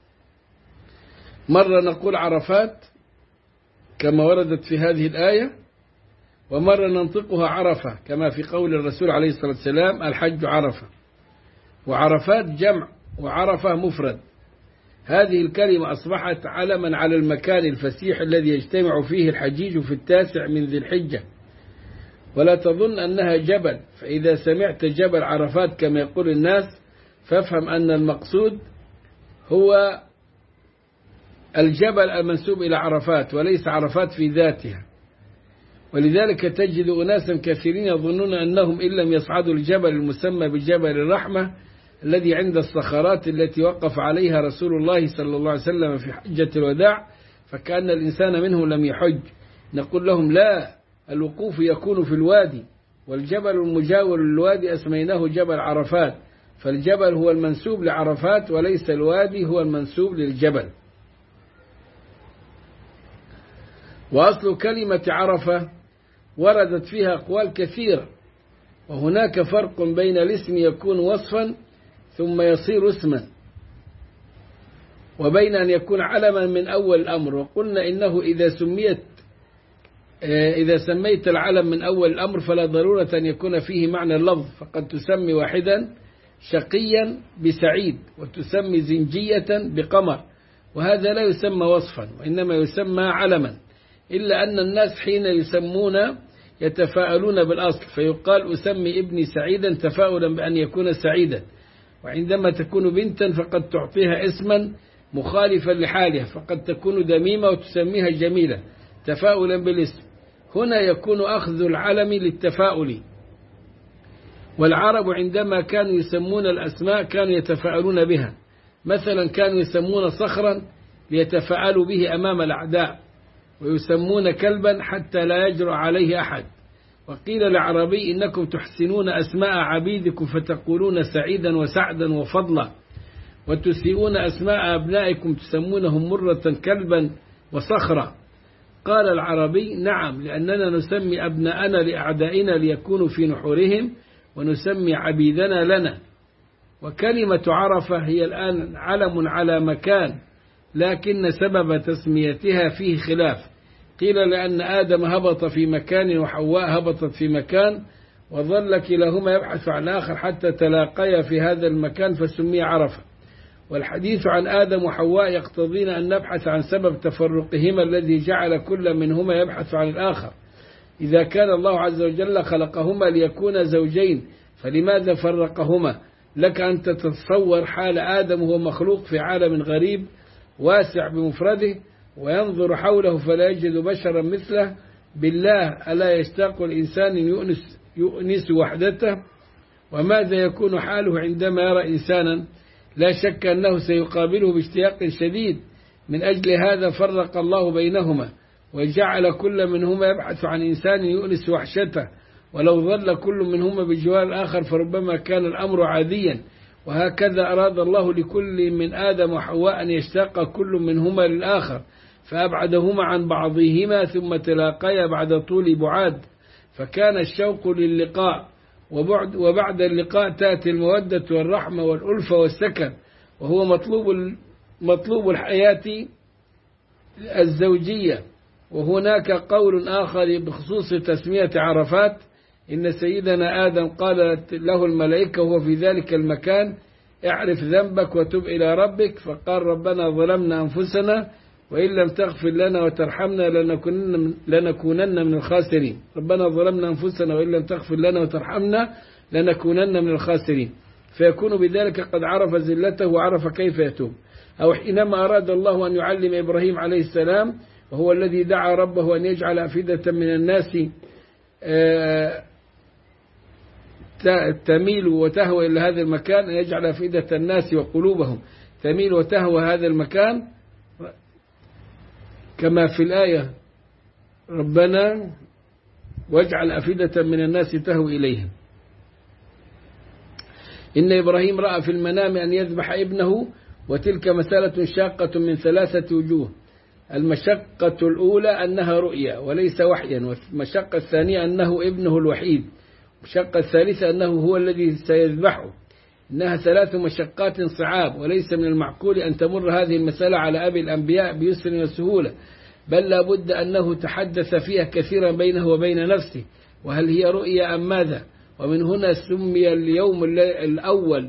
مرة نقول عرفات كما وردت في هذه الآية، ومرة ننطقها عرفة كما في قول الرسول عليه الصلاة والسلام الحج عرفة. وعرفات جمع وعرفة مفرد. هذه الكلمة أصبحت علما على المكان الفسيح الذي يجتمع فيه الحجيج في التاسع من ذي الحجة، ولا تظن أنها جبل. فإذا سمعت جبل عرفات كما يقول الناس فافهم أن المقصود هو الجبل المنسوب إلى عرفات وليس عرفات في ذاتها. ولذلك تجد أناسا كثيرين يظنون أنهم إن لم يصعدوا الجبل المسمى بجبل الرحمة الذي عند الصخرات التي وقف عليها رسول الله صلى الله عليه وسلم في حجة الوداع فكأن الإنسان منه لم يحج. نقول لهم لا، الوقوف يكون في الوادي، والجبل المجاور للوادي أسميناه جبل عرفات، فالجبل هو المنسوب لعرفات وليس الوادي هو المنسوب للجبل. وأصل كلمة عرفة وردت فيها أقوال كثيرة، وهناك فرق بين الاسم يكون وصفا ثم يصير اسما، وبين أن يكون علما من أول الأمر. وقلنا إنه إذا سميت إذا سميت العلم من أول الأمر فلا ضرورة أن يكون فيه معنى اللفظ، فقد تسمي واحدا شقيا بسعيد وتسمي زنجية بقمر، وهذا لا يسمى وصفا وإنما يسمى علما، إلا أن الناس حين يسمون يتفاءلون بالأصل، فيقال أسمي ابني سعيدا تفاؤلا بأن يكون سعيدا، وعندما تكون بنتا فقد تعطيها اسما مخالفا لحالها، فقد تكون دميمة وتسميها جميلة تفاؤلا بالاسم. هنا يكون أخذ العلم للتفاؤل. والعرب عندما كانوا يسمون الأسماء كانوا يتفاءلون بها، مثلا كانوا يسمون صخرا ليتفاءلوا به أمام الأعداء، ويسمون كلبا حتى لا يجرؤ عليه أحد. وقيل العربي إنكم تحسنون أسماء عبيدكم فتقولون سعيدا وسعدا وفضلا، وتسيئون أسماء أبنائكم تسمونهم مرة كلبا وصخرا. قال العربي نعم، لأننا نسمي أبناءنا لأعدائنا ليكونوا في نحورهم، ونسمي عبيدنا لنا. وكلمة عرفة هي الآن علم على مكان، لكن سبب تسميتها فيه خلاف. قيل لأن آدم هبط في مكان وحواء هبطت في مكان، وظل كلاهما يبحث عن آخر حتى تلاقيا في هذا المكان فسمي عرفة. والحديث عن آدم وحواء يقتضينا أن نبحث عن سبب تفرقهما الذي جعل كل منهما يبحث عن الآخر. إذا كان الله عز وجل خلقهما ليكون زوجين، فلماذا فرقهما؟ لك أن تتصور حال آدم وهو مخلوق في عالم غريب واسع بمفرده، وينظر حوله فلا يجد بشرا مثله. بالله ألا يشتاق الإنسان يؤنس, يؤنس وحدته؟ وماذا يكون حاله عندما يرى إنسانا؟ لا شك أنه سيقابله باشتياق شديد. من أجل هذا فرق الله بينهما، وجعل كل منهما يبحث عن إنسان يؤنس وحشته. ولو ظل كل منهما بجوار الآخر فربما كان الأمر عاديا. وهكذا أراد الله لكل من آدم وحواء أن يشتاق كل منهما للآخر، فأبعدهما عن بعضهما ثم تلاقيا بعد طول بعاد، فكان الشوق للقاء. وبعد, وبعد اللقاء تأتي المودة والرحمة والألفة والسكن، وهو مطلوب مطلوب الحياة الزوجية. وهناك قول آخر بخصوص تسمية عرفات، إن سيدنا آدم قالت له الملائكة وهو في ذلك المكان اعرف ذنبك وتب إلى ربك، فقال ربنا ظلمنا أنفسنا وإن لم تغفر لنا وترحمنا لنكونن, لنكونن من الخاسرين. ربنا ظلمنا أنفسنا وإن لم تغفر لنا وترحمنا لنكونن من الخاسرين. فيكون بذلك قد عرف زلته وعرف كيف يتوب. أو حينما أراد الله أن يعلم إبراهيم عليه السلام، وهو الذي دعا ربه أن يجعل أفئدة من الناس تميل وتهوى إلى هذا المكان، أن يجعل أفئدة الناس وقلوبهم تميل وتهوى هذا المكان، كما في الآية ربنا واجعل أفئدة من الناس تهوي إليهم. إن إبراهيم رأى في المنام أن يذبح ابنه، وتلك مسألة شاقة من ثلاثة وجوه. المشقة الأولى أنها رؤيا وليس وحيا، والمشقة الثانية أنه ابنه الوحيد، المشقة الثالثة أنه هو الذي سيذبحه. إنها ثلاث مشقات صعاب، وليس من المعقول أن تمر هذه المسألة على أبي الأنبياء بيسر وسهولة، بل لا بد أنه تحدث فيها كثيرا بينه وبين نفسه، وهل هي رؤيا أم ماذا؟ ومن هنا سمي اليوم الأول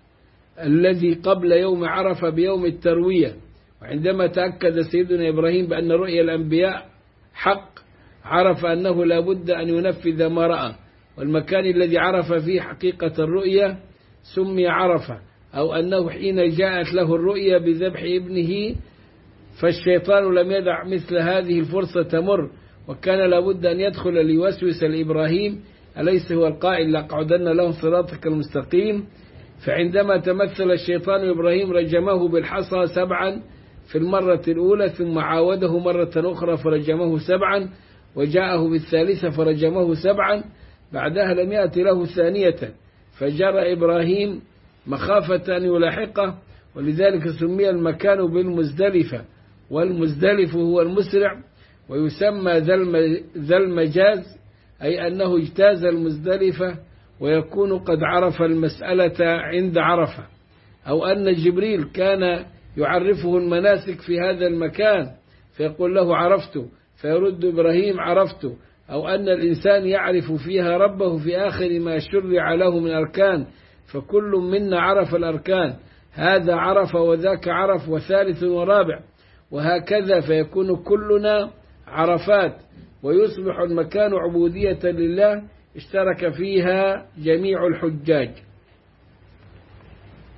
الذي قبل يوم عرفة بيوم التروية. وعندما تأكد سيدنا إبراهيم بأن رؤيا الأنبياء حق، عرف أنه لا بد أن ينفذ ما رأى. والمكان الذي عرف فيه حقيقة الرؤيا سمي عرفة، أو أنه حين جاءت له الرؤيا بذبح ابنه فالشيطان لم يدع مثل هذه الفرصة تمر، وكان لابد أن يدخل ليوسوس لإبراهيم، أليس هو القائل لأقعدن لهم صراطك المستقيم؟ فعندما تمثل الشيطان إبراهيم رجمه بالحصى سبعا في المرة الأولى، ثم عاوده مرة أخرى فرجمه سبعا، وجاءه بالثالثة فرجمه سبعا، بعدها لم يأتي له ثانية، فجرى إبراهيم مخافة أن يلاحقه، ولذلك سمي المكان بالمزدلفة، والمزدلف هو المسرع، ويسمى ذا المجاز، أي أنه اجتاز المزدلفة ويكون قد عرف المسألة عند عرفة. أو أن جبريل كان يعرفه المناسك في هذا المكان فيقول له عرفت، فيرد إبراهيم عرفت. أو أن الإنسان يعرف فيها ربه في آخر ما شرع له من أركان، فكل منا عرف الأركان، هذا عرف وذاك عرف وثالث ورابع، وهكذا فيكون كلنا عرفات، ويصبح المكان عبودية لله اشترك فيها جميع الحجاج.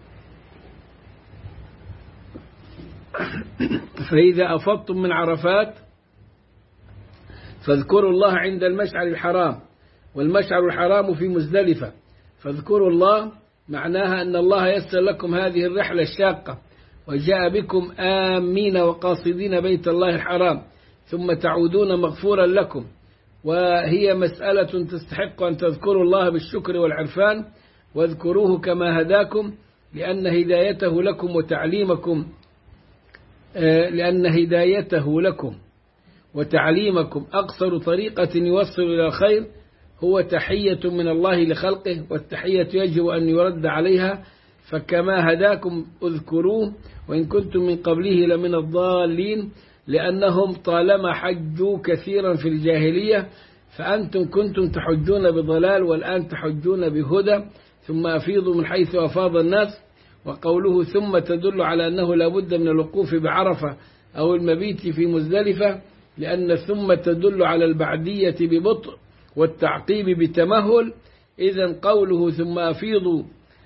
فإذا أفضتم من عرفات فاذكروا الله عند المشعر الحرام، والمشعر الحرام في مزدلفة، فاذكروا الله معناها أن الله يسر لكم هذه الرحلة الشاقة وجاء بكم آمين وقاصدين بيت الله الحرام، ثم تعودون مغفورا لكم. وهي مسألة تستحق أن تذكروا الله بالشكر والعرفان، واذكروه كما هداكم، لأن هدايته لكم وتعليمكم لأن هدايته لكم وتعليمكم أقصر طريقة يوصل إلى الخير، هو تحية من الله لخلقه، والتحية يجب أن يرد عليها، فكما هداكم اذكروه وإن كنتم من قبله لمن الضالين، لأنهم طالما حجوا كثيرا في الجاهلية فأنتم كنتم تحجون بضلال والآن تحجون بهدى، ثم أفيضوا من حيث أفاض الناس. وقوله ثم تدل على أنه لا بد من الوقوف بعرفة أو المبيت في مزدلفة، لأن ثم تدل على البعدية ببطء والتعقيب بتمهل. إذن قوله ثم أفيضوا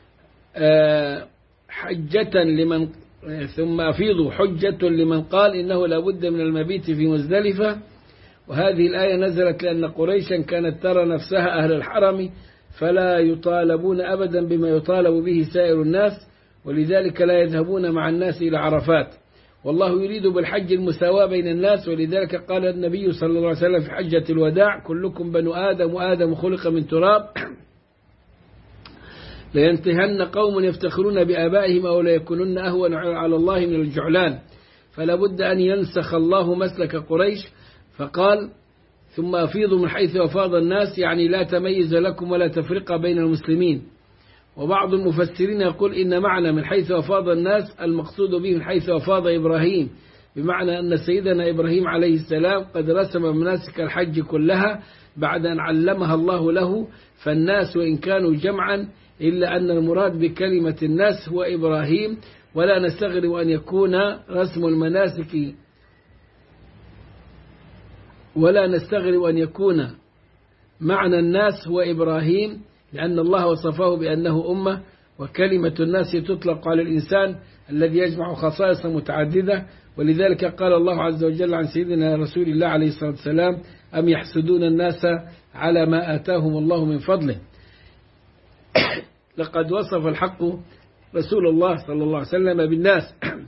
حجة لمن ثم أفيضوا حجة لمن قال إنه لا بد من المبيت في مزدلفة. وهذه الآية نزلت لأن قريشا كانت ترى نفسها أهل الحرم فلا يطالبون أبدا بما يطالب به سائر الناس، ولذلك لا يذهبون مع الناس إلى عرفات، والله يريد بالحج المساواة بين الناس. ولذلك قال النبي صلى الله عليه وسلم في حجة الوداع كلكم بنو آدم وآدم خلق من تراب، لينتهن قوم يفتخرون بآبائهم أو ليكونن أهون على الله من الجعلان، فلا بد أن ينسخ الله مسلك قريش، فقال ثم أفيضوا من حيث أفاض الناس، يعني لا تميز لكم ولا تفرق بين المسلمين. وبعض المفسرين يقول إن معنى من حيث أفاض الناس المقصود به من حيث أفاض إبراهيم، بمعنى أن سيدنا إبراهيم عليه السلام قد رسم مناسك الحج كلها بعد أن علمها الله له، فالناس وإن كانوا جمعا إلا أن المراد بكلمة الناس هو إبراهيم، ولا نستغرب أن يكون رسم المناسك ولا نستغرب أن يكون معنى الناس هو إبراهيم، لأن الله وصفه بأنه أمة، وكلمة الناس تطلق على الإنسان الذي يجمع خصائص متعددة. ولذلك قال الله عز وجل عن سيدنا رسول الله عليه الصلاة والسلام أم يحسدون الناس على ما آتاهم الله من فضله. لقد وصف الحق رسول الله صلى الله عليه وسلم بالناس،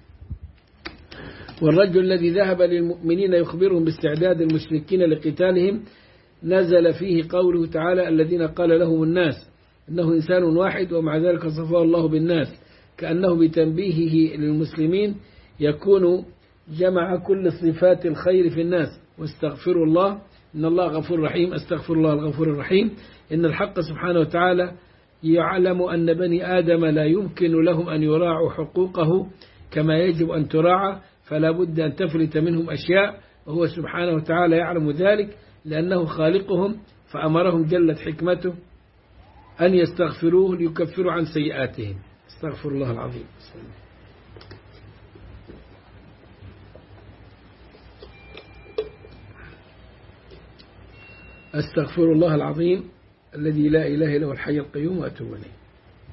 والرجل الذي ذهب للمؤمنين يخبرهم باستعداد المشركين لقتالهم نزل فيه قوله تعالى الذين قال لهم الناس إنه إنسان واحد، ومع ذلك صفه الله بالناس، كأنه بتنبيهه للمسلمين يكون جمع كل صفات الخير في الناس. واستغفروا الله إن الله غفور رحيم، استغفر الله الغفور الرحيم. إن الحق سبحانه وتعالى يعلم أن بني آدم لا يمكن لهم أن يراعوا حقوقه كما يجب أن تراعى، فلا بد أن تفلت منهم أشياء، وهو سبحانه وتعالى يعلم ذلك لأنه خالقهم، فأمرهم جلت حكمته أن يستغفروه ليكفروا عن سيئاتهم. استغفر الله العظيم. أستغفر الله العظيم الذي لا إله إلا هو الحي القيوم وأتوب إليه.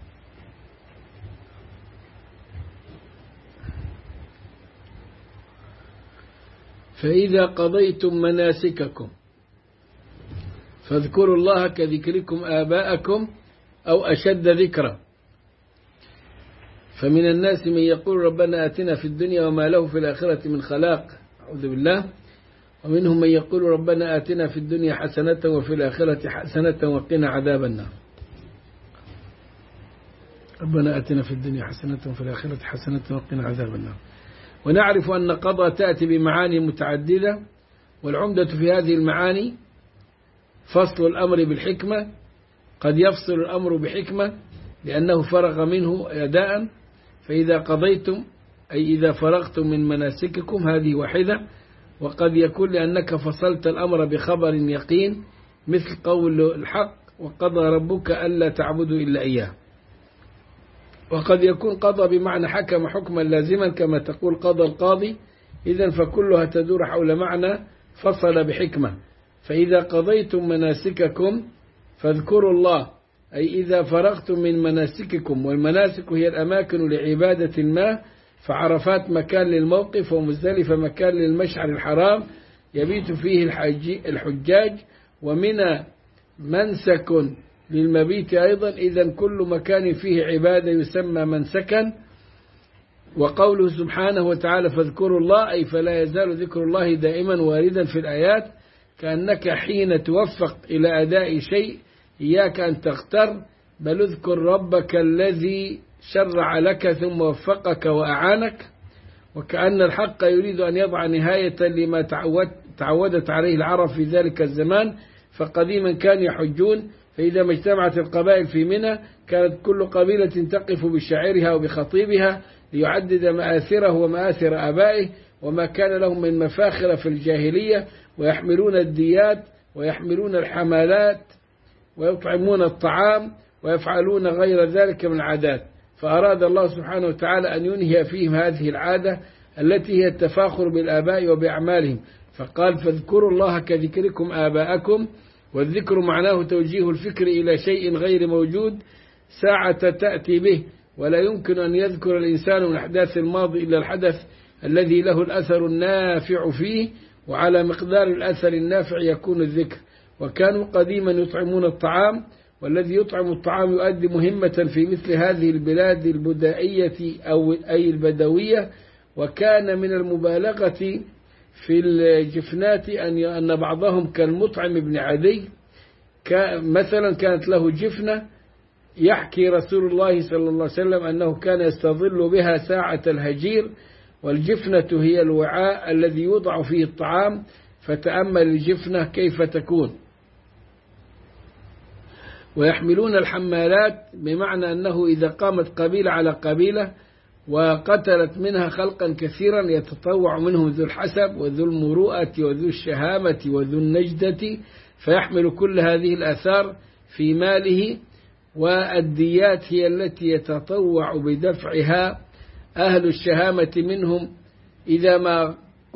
فإذا قضيتم مناسككم فاذكروا الله كذكركم آباءكم أو أشد ذكرا. فمن الناس من يقول ربنا آتنا في الدنيا وما له في الآخرة من خلاق، أعوذ بالله. ومنهم من يقول ربنا آتنا في الدنيا حسنة وفي الآخرة حسنة وقنا عذاب النار. ربنا آتنا في الدنيا حسنة وفي الآخرة حسنة وقنا عذاب النار. ونعرف أن قضاء تأتي بمعاني متعددة، والعمدة في هذه المعاني فصل الأمر بالحكمة. قد يفصل الأمر بحكمة لأنه فرغ منه أداء، فإذا قضيتم أي إذا فرغتم من مناسككم هذه واحدة. وقد يكون لأنك فصلت الأمر بخبر يقين مثل قول الحق وقضى ربك ألا تعبدوا إلا إياه. وقد يكون قضى بمعنى حكم حكما لازما كما تقول قضى القاضي. إذن فكلها تدور حول معنى فصل بحكمة. فإذا قضيتم مناسككم فاذكروا الله أي إذا فرغتم من مناسككم، والمناسك هي الأماكن لعبادة ما فعرفات مكان للموقف، ومزدلفة مكان للمشعر الحرام يبيت فيه الحجاج، ومنى منسك للمبيت أيضا. إذن كل مكان فيه عبادة يسمى منسكا. وقوله سبحانه وتعالى فاذكروا الله، أي فلا يزال ذكر الله دائما واردا في الآيات، كأنك حين توفق إلى أداء شيء إياك أن تغتر، بل اذكر ربك الذي شرع لك ثم وفقك وأعانك. وكأن الحق يريد أن يضع نهاية لما تعود تعودت عليه العرب في ذلك الزمان. فقديما كانوا يحجون، فإذا ما اجتمعت القبائل في منى كانت كل قبيلة تقف بشاعرها وبخطيبها ليعدد مآثره ومآثر آبائه وما كان لهم من مفاخر في الجاهلية، ويحملون الديات ويحملون الحمالات ويطعمون الطعام ويفعلون غير ذلك من العادات. فأراد الله سبحانه وتعالى أن ينهي فيهم هذه العادة التي هي التفاخر بالآباء وبأعمالهم، فقال فاذكروا الله كذكركم آباءكم. والذكر معناه توجيه الفكر إلى شيء غير موجود ساعة تأتي به، ولا يمكن أن يذكر الإنسان من الأحداث الماضي إلا الحدث الذي له الأثر النافع فيه، وعلى مقدار الأثر النافع يكون الذكر. وكانوا قديما يطعمون الطعام، والذي يطعم الطعام يؤدي مهمة في مثل هذه البلاد البدائية أو أي البدوية. وكان من المبالغة في الجفنات أن بعضهم كالمطعم بن عدي مثلا كانت له جفنة، يحكي رسول الله صلى الله عليه وسلم أنه كان يستظل بها ساعة الهجير، والجفنة هي الوعاء الذي يوضع فيه الطعام، فتأمل الجفنة كيف تكون. ويحملون الحمالات بمعنى أنه إذا قامت قبيلة على قبيلة وقتلت منها خلقا كثيرا يتطوع منهم ذو الحسب وذو المروءة وذو الشهامة وذو النجدة، فيحمل كل هذه الآثار في ماله. والديات هي التي يتطوع بدفعها أهل الشهامة منهم إذا ما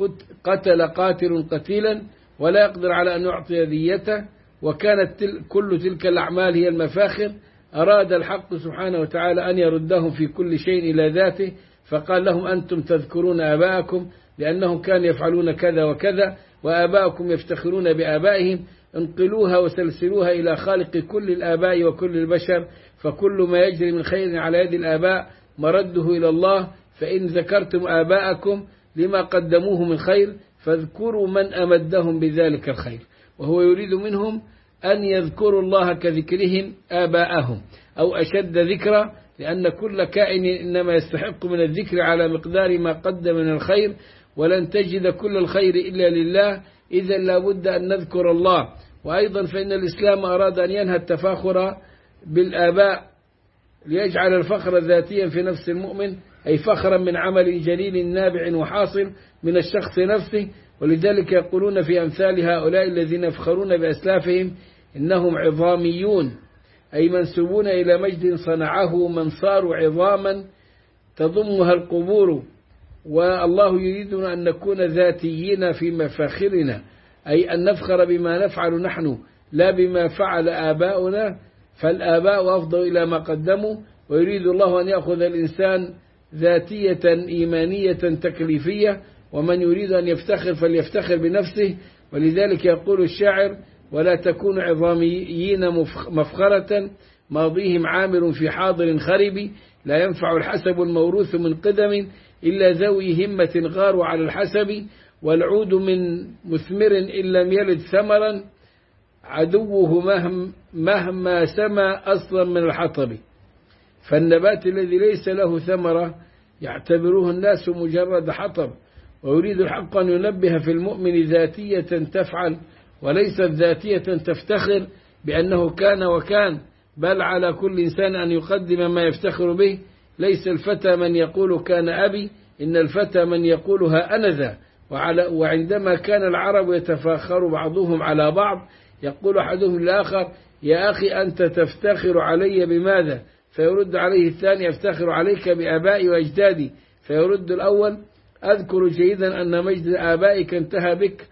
قتل قاتل قتيلا ولا يقدر على أن يعطي ديته. وكانت تل كل تلك الأعمال هي المفاخر. أراد الحق سبحانه وتعالى أن يردهم في كل شيء إلى ذاته، فقال لهم أنتم تذكرون آباءكم لأنهم كانوا يفعلون كذا وكذا، وآباءكم يفتخرون بآبائهم، انقلوها وسلسلوها إلى خالق كل الآباء وكل البشر، فكل ما يجري من خير على يد الآباء مرده إلى الله. فإن ذكرتم آباءكم لما قدموه من خير فاذكروا من أمدهم بذلك الخير. وهو يريد منهم أن يذكروا الله كذكرهم آباءهم أو أشد ذكرا، لأن كل كائن إنما يستحق من الذكر على مقدار ما قدم من الخير، ولن تجد كل الخير إلا لله، إذا لابد أن نذكر الله. وأيضا فإن الإسلام أراد أن ينهى التفاخر بالآباء ليجعل الفخر ذاتيا في نفس المؤمن، أي فخرا من عمل جليل نابع وحاصل من الشخص نفسه. ولذلك يقولون في أمثال هؤلاء الذين يفخرون بأسلافهم إنهم عظاميون، أي منسوبون إلى مجد صنعه من صاروا عظاما تضمها القبور. والله يريدنا أن نكون ذاتيين في مفاخرنا، أي أن نفخر بما نفعل نحن لا بما فعل آباؤنا، فالآباء أفضل إلى ما قدموا. ويريد الله أن يأخذ الإنسان ذاتية إيمانية تكليفية، ومن يريد أن يفتخر فليفتخر بنفسه. ولذلك يقول الشاعر ولا تكونوا عظاميين مفخرة ماضيهم عامر في حاضر خرب، لا ينفع الحسب الموروث من قدم إلا ذوي همة غاروا على الحسب، والعود من مثمر إن لم يلد ثمرا عدوه مهم مهما سمى أصلا من الحطب. فالنبات الذي ليس له ثمرة يعتبره الناس مجرد حطب. ويريد الحق أن ينبه في المؤمن ذاتية تفعل وليست ذاتية تفتخر بأنه كان وكان، بل على كل إنسان أن يقدم ما يفتخر به. ليس الفتى من يقول كان أبي، إن الفتى من يقولها أنا ذا. وعندما كان العرب يتفاخر بعضهم على بعض يقول أحدهم للآخر يا أخي أنت تفتخر علي بماذا؟ فيرد عليه الثاني أفتخر عليك بآبائي وأجدادي. فيرد الأول أذكر جيدا أن مجد آبائك انتهى بك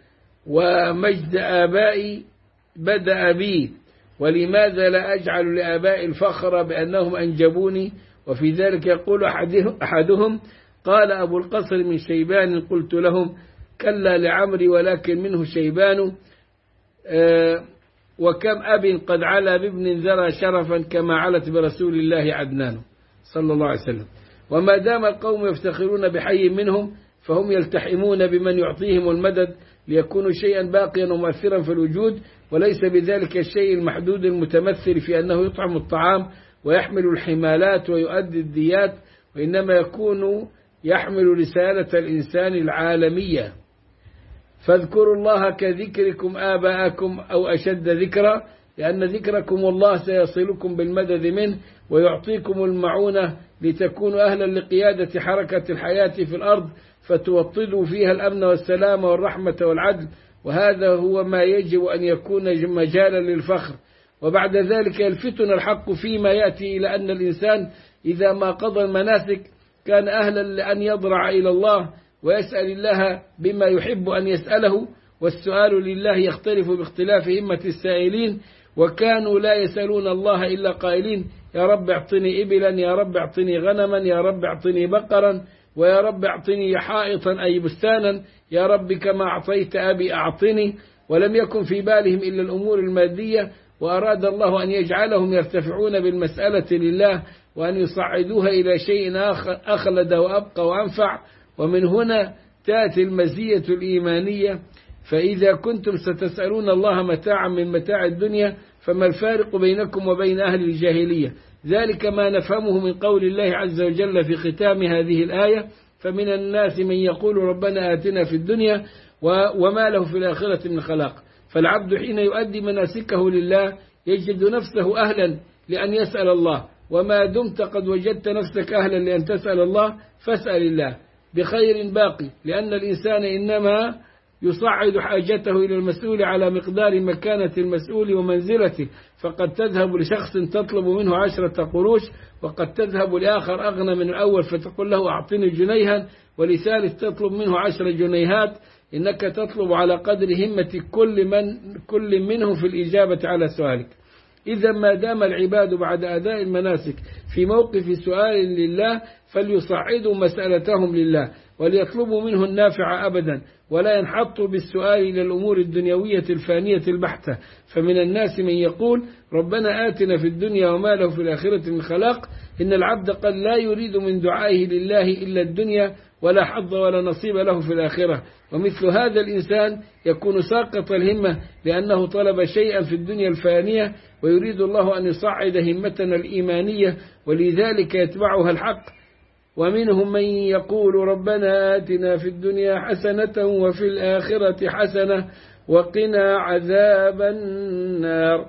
ومجد آبائي بدأ بي، ولماذا لا أجعل لآبائي الفخر بأنهم أنجبوني؟ وفي ذلك يقول أحدهم قال أبو القصر من شيبان قلت لهم كلا لعمري ولكن منه شيبان آه وكم أب قد علا بابن ذرى شرفا كما علت برسول الله عدنان صلى الله عليه وسلم. وما دام القوم يفتخرون بحي منهم فهم يلتحمون بمن يعطيهم المدد ليكونوا شيئا باقيا ومؤثرا في الوجود، وليس بذلك الشيء المحدود المتمثل في أنه يطعم الطعام ويحمل الحمالات ويؤدي الديات، وإنما يكون يحمل رسالة الإنسان العالمية. فاذكروا الله كذكركم آباءكم أو أشد ذكرا، لأن ذكركم الله سيصلكم بالمدد منه ويعطيكم المعونة لتكونوا أهلا لقيادة حركة الحياة في الأرض فتوطدوا فيها الأمن والسلام والرحمة والعدل، وهذا هو ما يجب أن يكون مجالا للفخر. وبعد ذلك يلفتنا الحق فيما يأتي إلى أن الإنسان إذا ما قضى المناسك كان أهلا لأن يضرع إلى الله ويسأل الله بما يحب أن يسأله، والسؤال لله يختلف باختلاف همة السائلين، وكانوا لا يسألون الله إلا قائلين يا رب اعطني إبلا، يا رب اعطني غنما، يا رب اعطني بقرا، ويا رب اعطني حائطا أي بستانا، يا رب كما أعطيت أبي أعطني. ولم يكن في بالهم إلا الأمور المادية، وأراد الله أن يجعلهم يرتفعون بالمسألة لله وأن يصعدوها إلى شيء آخر أخلد وأبقى وأنفع. ومن هنا تأتي المزية الإيمانية. فإذا كنتم ستسألون الله متاعا من متاع الدنيا فما الفارق بينكم وبين أهل الجاهلية؟ ذلك ما نفهمه من قول الله عز وجل في ختام هذه الآية فمن الناس من يقول ربنا آتنا في الدنيا وما له في الآخرة من خلاق. فالعبد حين يؤدي مناسكه لله يجد نفسه أهلا لأن يسأل الله، وما دمت قد وجدت نفسك أهلا لأن تسأل الله فاسأل الله بخير باقي، لأن الإنسان إنما يصعد حاجته إلى المسؤول على مقدار مكانة المسؤول ومنزلته، فقد تذهب لشخص تطلب منه عشرة قروش، وقد تذهب لآخر أغنى من الأول فتقول له أعطني جنيها، ولثالث تطلب منه عشر جنيهات. إنك تطلب على قدر همة كل من كل منهم في الإجابة على سؤالك. إذا ما دام العباد بعد أداء المناسك في موقف سؤال لله فليصعدوا مسألتهم لله وليطلبوا منه النافع أبدا، ولا ينحطوا بالسؤال إلى الأمور الدنيوية الفانية البحتة. فمن الناس من يقول ربنا آتنا في الدنيا وما له في الآخرة من خلاق. إن العبد قد لا يريد من دعائه لله إلا الدنيا ولا حظ ولا نصيب له في الآخرة، ومثل هذا الإنسان يكون ساقط الهمة لأنه طلب شيئا في الدنيا الفانية، ويريد الله أن يصعد همتنا الإيمانية، ولذلك يتبعها الحق. ومنهم من يقول ربنا آتنا في الدنيا حسنة وفي الآخرة حسنة وقنا عذاب النار.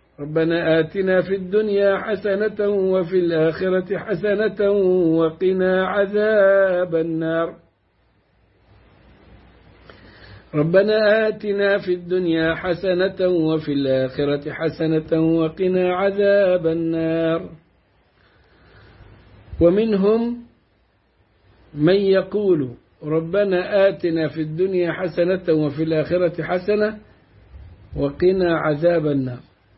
ربنا آتنا في الدنيا حسنة وفي الآخرة حسنة وقنا عذاب النار. ربنا آتنا في الدنيا حسنة وفي الآخرة حسنة وقنا عذاب النار. ومنهم من يقول ربنا آتنا في الدنيا حسنة وفي الآخرة حسنة وقنا عذاب النار.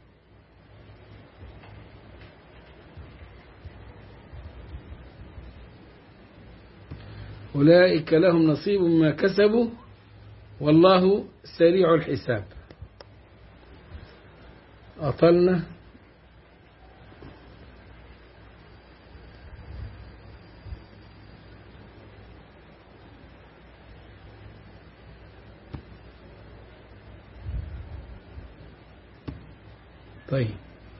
أولئك لهم نصيب مما كسبوا والله سريع الحساب. أطلنا. طيب،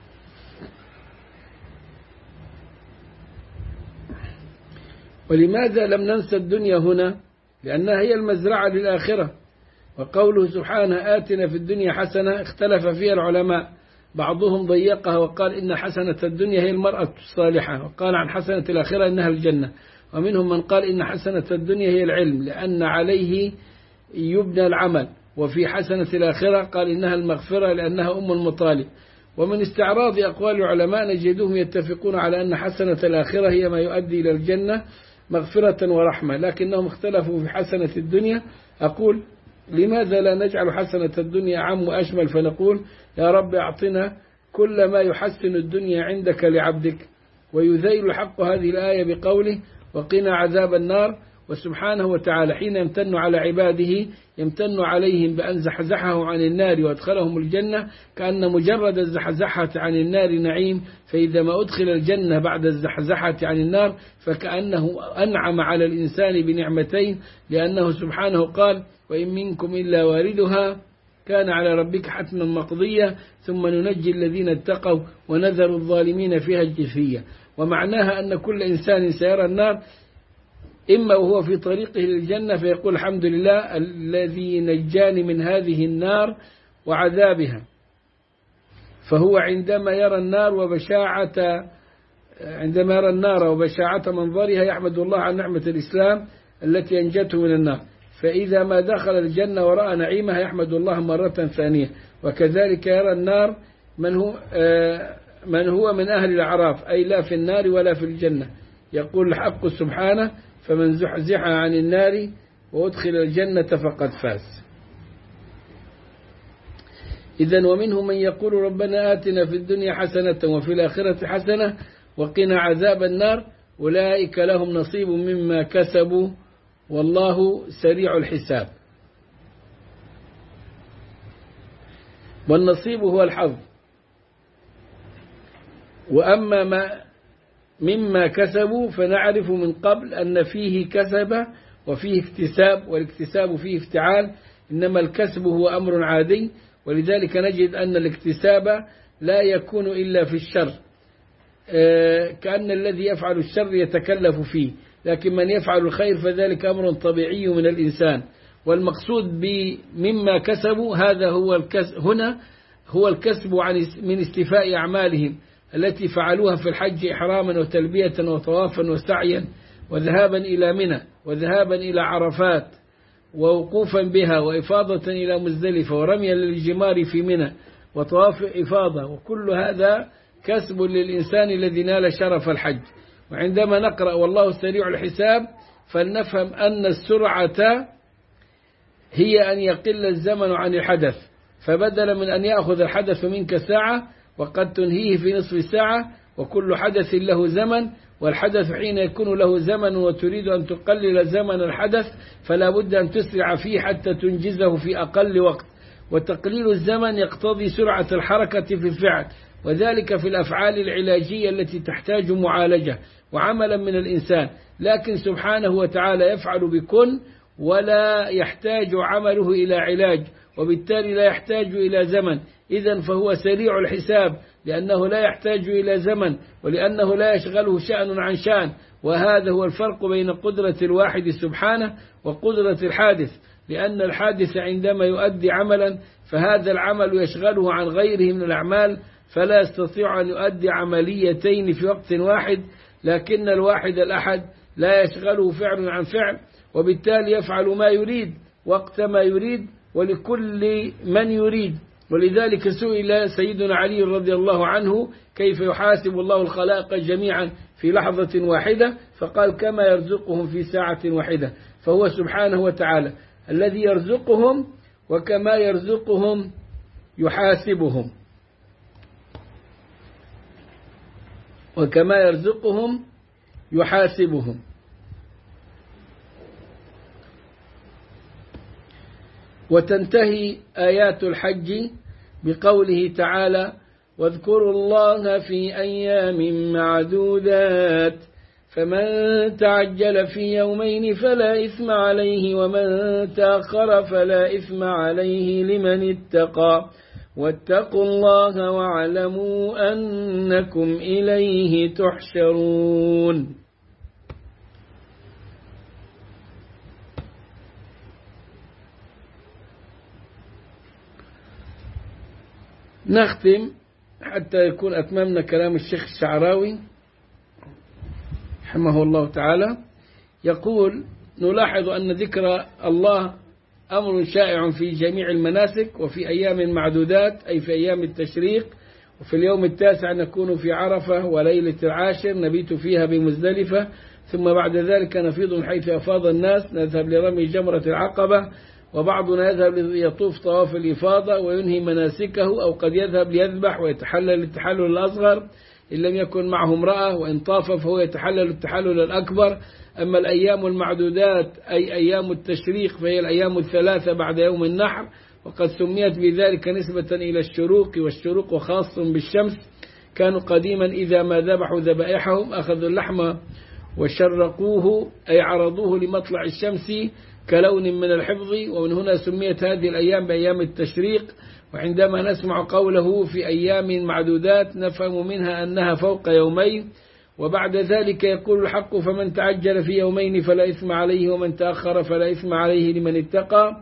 ولماذا لم ننسى الدنيا هنا؟ لأنها هي المزرعة للآخرة. وقوله سبحانه آتنا في الدنيا حسنة اختلف فيها العلماء، بعضهم ضيقها وقال إن حسنة الدنيا هي المرأة الصالحة، وقال عن حسنة الآخرة إنها الجنة. ومنهم من قال إن حسنة الدنيا هي العلم لأن عليه يبنى العمل، وفي حسنة الآخرة قال إنها المغفرة لأنها أم المطالب. ومن استعراض أقوال العلماء نجدهم يتفقون على أن حسنة الآخرة هي ما يؤدي إلى الجنة مغفرة ورحمة، لكنهم اختلفوا في حسنة الدنيا. أقول لماذا لا نجعل حسنة الدنيا عام وأشمل فنقول يا رب أعطنا كل ما يحسن الدنيا عندك لعبدك. ويذيل الحق هذه الآية بقوله وقنا عذاب النار. وسبحانه وتعالى حين يمتن على عباده يمتن عليهم بأن زحزحهم عن النار وأدخلهم الجنة، كأن مجرد الزحزحة عن النار نعيم، فإذا ما أدخل الجنة بعد الزحزحة عن النار فكأنه أنعم على الإنسان بنعمتين، لأنه سبحانه قال: وإن منكم إلا واردها كان على ربك حتما مقضية ثم ننجي الذين اتقوا ونذر الظالمين فيها جثيا. ومعناها أن كل إنسان سيرى النار إما وهو في طريقه للجنة فيقول الحمد لله الذي نجاني من هذه النار وعذابها، فهو عندما يرى النار وبشاعة عندما يرى النار وبشاعة منظرها يحمد الله على نعمة الإسلام التي أنجته من النار، فإذا ما دخل الجنة ورأى نعيمها يحمد الله مرة ثانية. وكذلك يرى النار من هو من هو من أهل الأعراف، أي لا في النار ولا في الجنة، يقول الحق سبحانه: فمن زحزح عن النار وأدخل الجنة فقد فاز. إذن ومنهم من يقول ربنا آتنا في الدنيا حسنة وفي الآخرة حسنة وقنا عذاب النار، أولئك لهم نصيب مما كسبوا والله سريع الحساب. والنصيب هو الحظ. وأما ما مما كسبوا فنعرف من قبل أن فيه كسب وفيه اكتساب، والاكتساب فيه افتعال، إنما الكسب هو أمر عادي، ولذلك نجد أن الاكتساب لا يكون إلا في الشر، كأن الذي يفعل الشر يتكلف فيه، لكن من يفعل الخير فذلك أمر طبيعي من الإنسان. والمقصود بمما كسبوا هذا هو الكسب هنا هو الكسب عن من استيفاء أعمالهم التي فعلوها في الحج إحراما وتلبية وطوافا وسعيا وذهابا إلى منى وذهابا إلى عرفات ووقوفا بها وإفاضة إلى مزدلفة ورميا للجمار في منى وطواف إفاضة، وكل هذا كسب للإنسان الذي نال شرف الحج. وعندما نقرأ والله سريع الحساب فلنفهم أن السرعة هي أن يقل الزمن عن الحدث، فبدل من أن يأخذ الحدث منك ساعة وقد تنهيه في نصف ساعة، وكل حدث له زمن، والحدث حين يكون له زمن وتريد أن تقلل زمن الحدث فلا بد أن تسرع فيه حتى تنجزه في أقل وقت. وتقليل الزمن يقتضي سرعة الحركة في الفعل، وذلك في الأفعال العلاجية التي تحتاج معالجة وعملا من الإنسان، لكن سبحانه وتعالى يفعل بكن ولا يحتاج عمله إلى علاج، وبالتالي لا يحتاج إلى زمن. إذن فهو سريع الحساب لأنه لا يحتاج إلى زمن، ولأنه لا يشغله شأن عن شأن. وهذا هو الفرق بين قدرة الواحد سبحانه وقدرة الحادث، لأن الحادث عندما يؤدي عملا فهذا العمل يشغله عن غيره من الأعمال، فلا يستطيع أن يؤدي عمليتين في وقت واحد، لكن الواحد الأحد لا يشغله فعل عن فعل، وبالتالي يفعل ما يريد وقت ما يريد ولكل من يريد. ولذلك سئل سيدنا علي رضي الله عنه كيف يحاسب الله الخلائق جميعا في لحظة واحدة، فقال كما يرزقهم في ساعة واحدة. فهو سبحانه وتعالى الذي يرزقهم، وكما يرزقهم يحاسبهم، وكما يرزقهم يحاسبهم. وتنتهي آيات الحج بقوله تعالى: واذكروا الله في أيام معدودات فمن تعجل في يومين فلا إثم عليه ومن تأخر فلا إثم عليه لمن اتقى واتقوا الله واعلموا أنكم إليه تحشرون. نختم حتى يكون أتممنا كلام الشيخ الشعراوي رحمه الله تعالى. يقول: نلاحظ أن ذكر الله أمر شائع في جميع المناسك وفي أيام معدودات، أي في أيام التشريق. وفي اليوم التاسع نكون في عرفة، وليلة العاشر نبيت فيها بمزدلفة، ثم بعد ذلك نفيض من حيث أفاض الناس، نذهب لرمي جمرة العقبة، وبعضنا يذهب ليطوف طواف الإفاضة وينهي مناسكه، أو قد يذهب ليذبح ويتحلل التحلل الأصغر. إن لم يكن معه امرأة، وإن طاف فهو يتحلل التحلل الأكبر. أما الأيام المعدودات أي أيام التشريق فهي الأيام الثلاثة بعد يوم النحر، وقد سميت بذلك نسبة إلى الشروق، والشروق خاص بالشمس. كانوا قديما إذا ما ذبحوا ذبائحهم أخذوا اللحم وشرقوه أي عرضوه لمطلع الشمس كلون من الحفظ، ومن هنا سميت هذه الأيام بأيام التشريق. وعندما نسمع قوله في أيام معدودات نفهم منها أنها فوق يومين. وبعد ذلك يقول الحق فمن تعجل في يومين فلا إثم عليه ومن تأخر فلا إثم عليه لمن اتقى.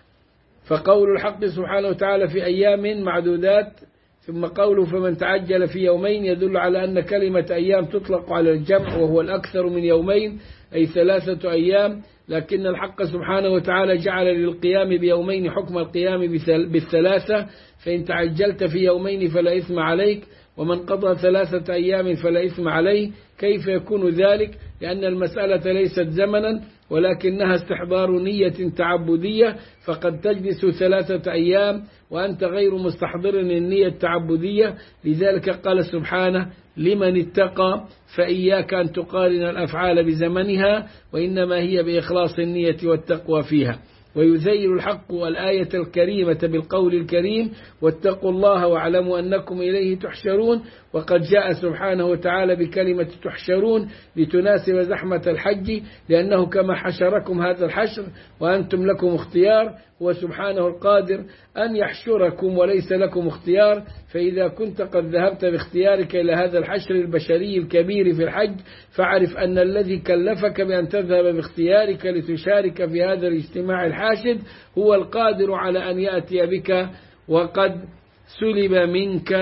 فقول الحق سبحانه وتعالى في أيام معدودات ثم قوله فمن تعجل في يومين يدل على أن كلمة أيام تطلق على الجمع، وهو الأكثر من يومين أي ثلاثة أيام، لكن الحق سبحانه وتعالى جعل للقيام بيومين حكم القيام بالثلاثة. فإن تعجلت في يومين فلا إثم عليك، ومن قضى ثلاثة أيام فلا إثم عليه. كيف يكون ذلك؟ لأن المسألة ليست زمنا ولكنها استحضار نية تعبدية، فقد تجلس ثلاثة أيام وأنت غير مستحضر النية التعبدية. لذلك قال سبحانه لمن اتقى، فإياك أن تقارن الأفعال بزمنها، وإنما هي بإخلاص النية والتقوى فيها. ويزيل الحق الآية الكريمة بالقول الكريم واتقوا الله واعلموا أنكم إليه تحشرون. وقد جاء سبحانه وتعالى بكلمة تحشرون لتناسب زحمة الحج، لأنه كما حشركم هذا الحشر وأنتم لكم اختيار، هو سبحانه القادر أن يحشركم وليس لكم اختيار. فإذا كنت قد ذهبت باختيارك إلى هذا الحشر البشري الكبير في الحج، فاعرف أن الذي كلفك بأن تذهب باختيارك لتشارك في هذا الاجتماع الحاشد هو القادر على أن يأتي بك، وقد سلب منك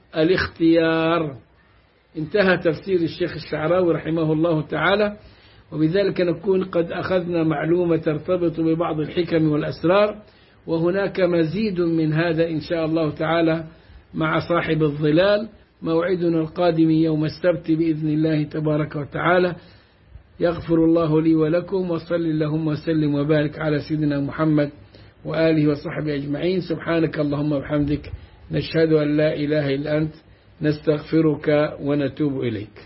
الاختيار. انتهى تفسير الشيخ الشعراوي رحمه الله تعالى. وبذلك نكون قد أخذنا معلومة ترتبط ببعض الحكم والأسرار، وهناك مزيد من هذا إن شاء الله تعالى مع صاحب الظلال. موعدنا القادم يوم السبت بإذن الله تبارك وتعالى. يغفر الله لي ولكم، وصل اللهم وسلم وبارك على سيدنا محمد وآله وصحبه أجمعين. سبحانك اللهم وبحمدك، نشهد أن لا إله إلا أنت، نستغفرك ونتوب إليك.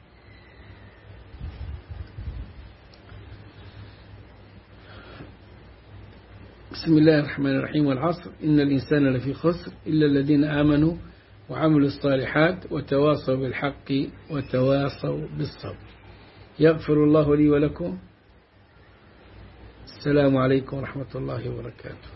بسم الله الرحمن الرحيم. والعصر إن الإنسان لفي خسر إلا الذين آمنوا وعملوا الصالحات وتواصوا بالحق وتواصوا بالصبر. يغفر الله لي ولكم. السلام عليكم ورحمة الله وبركاته.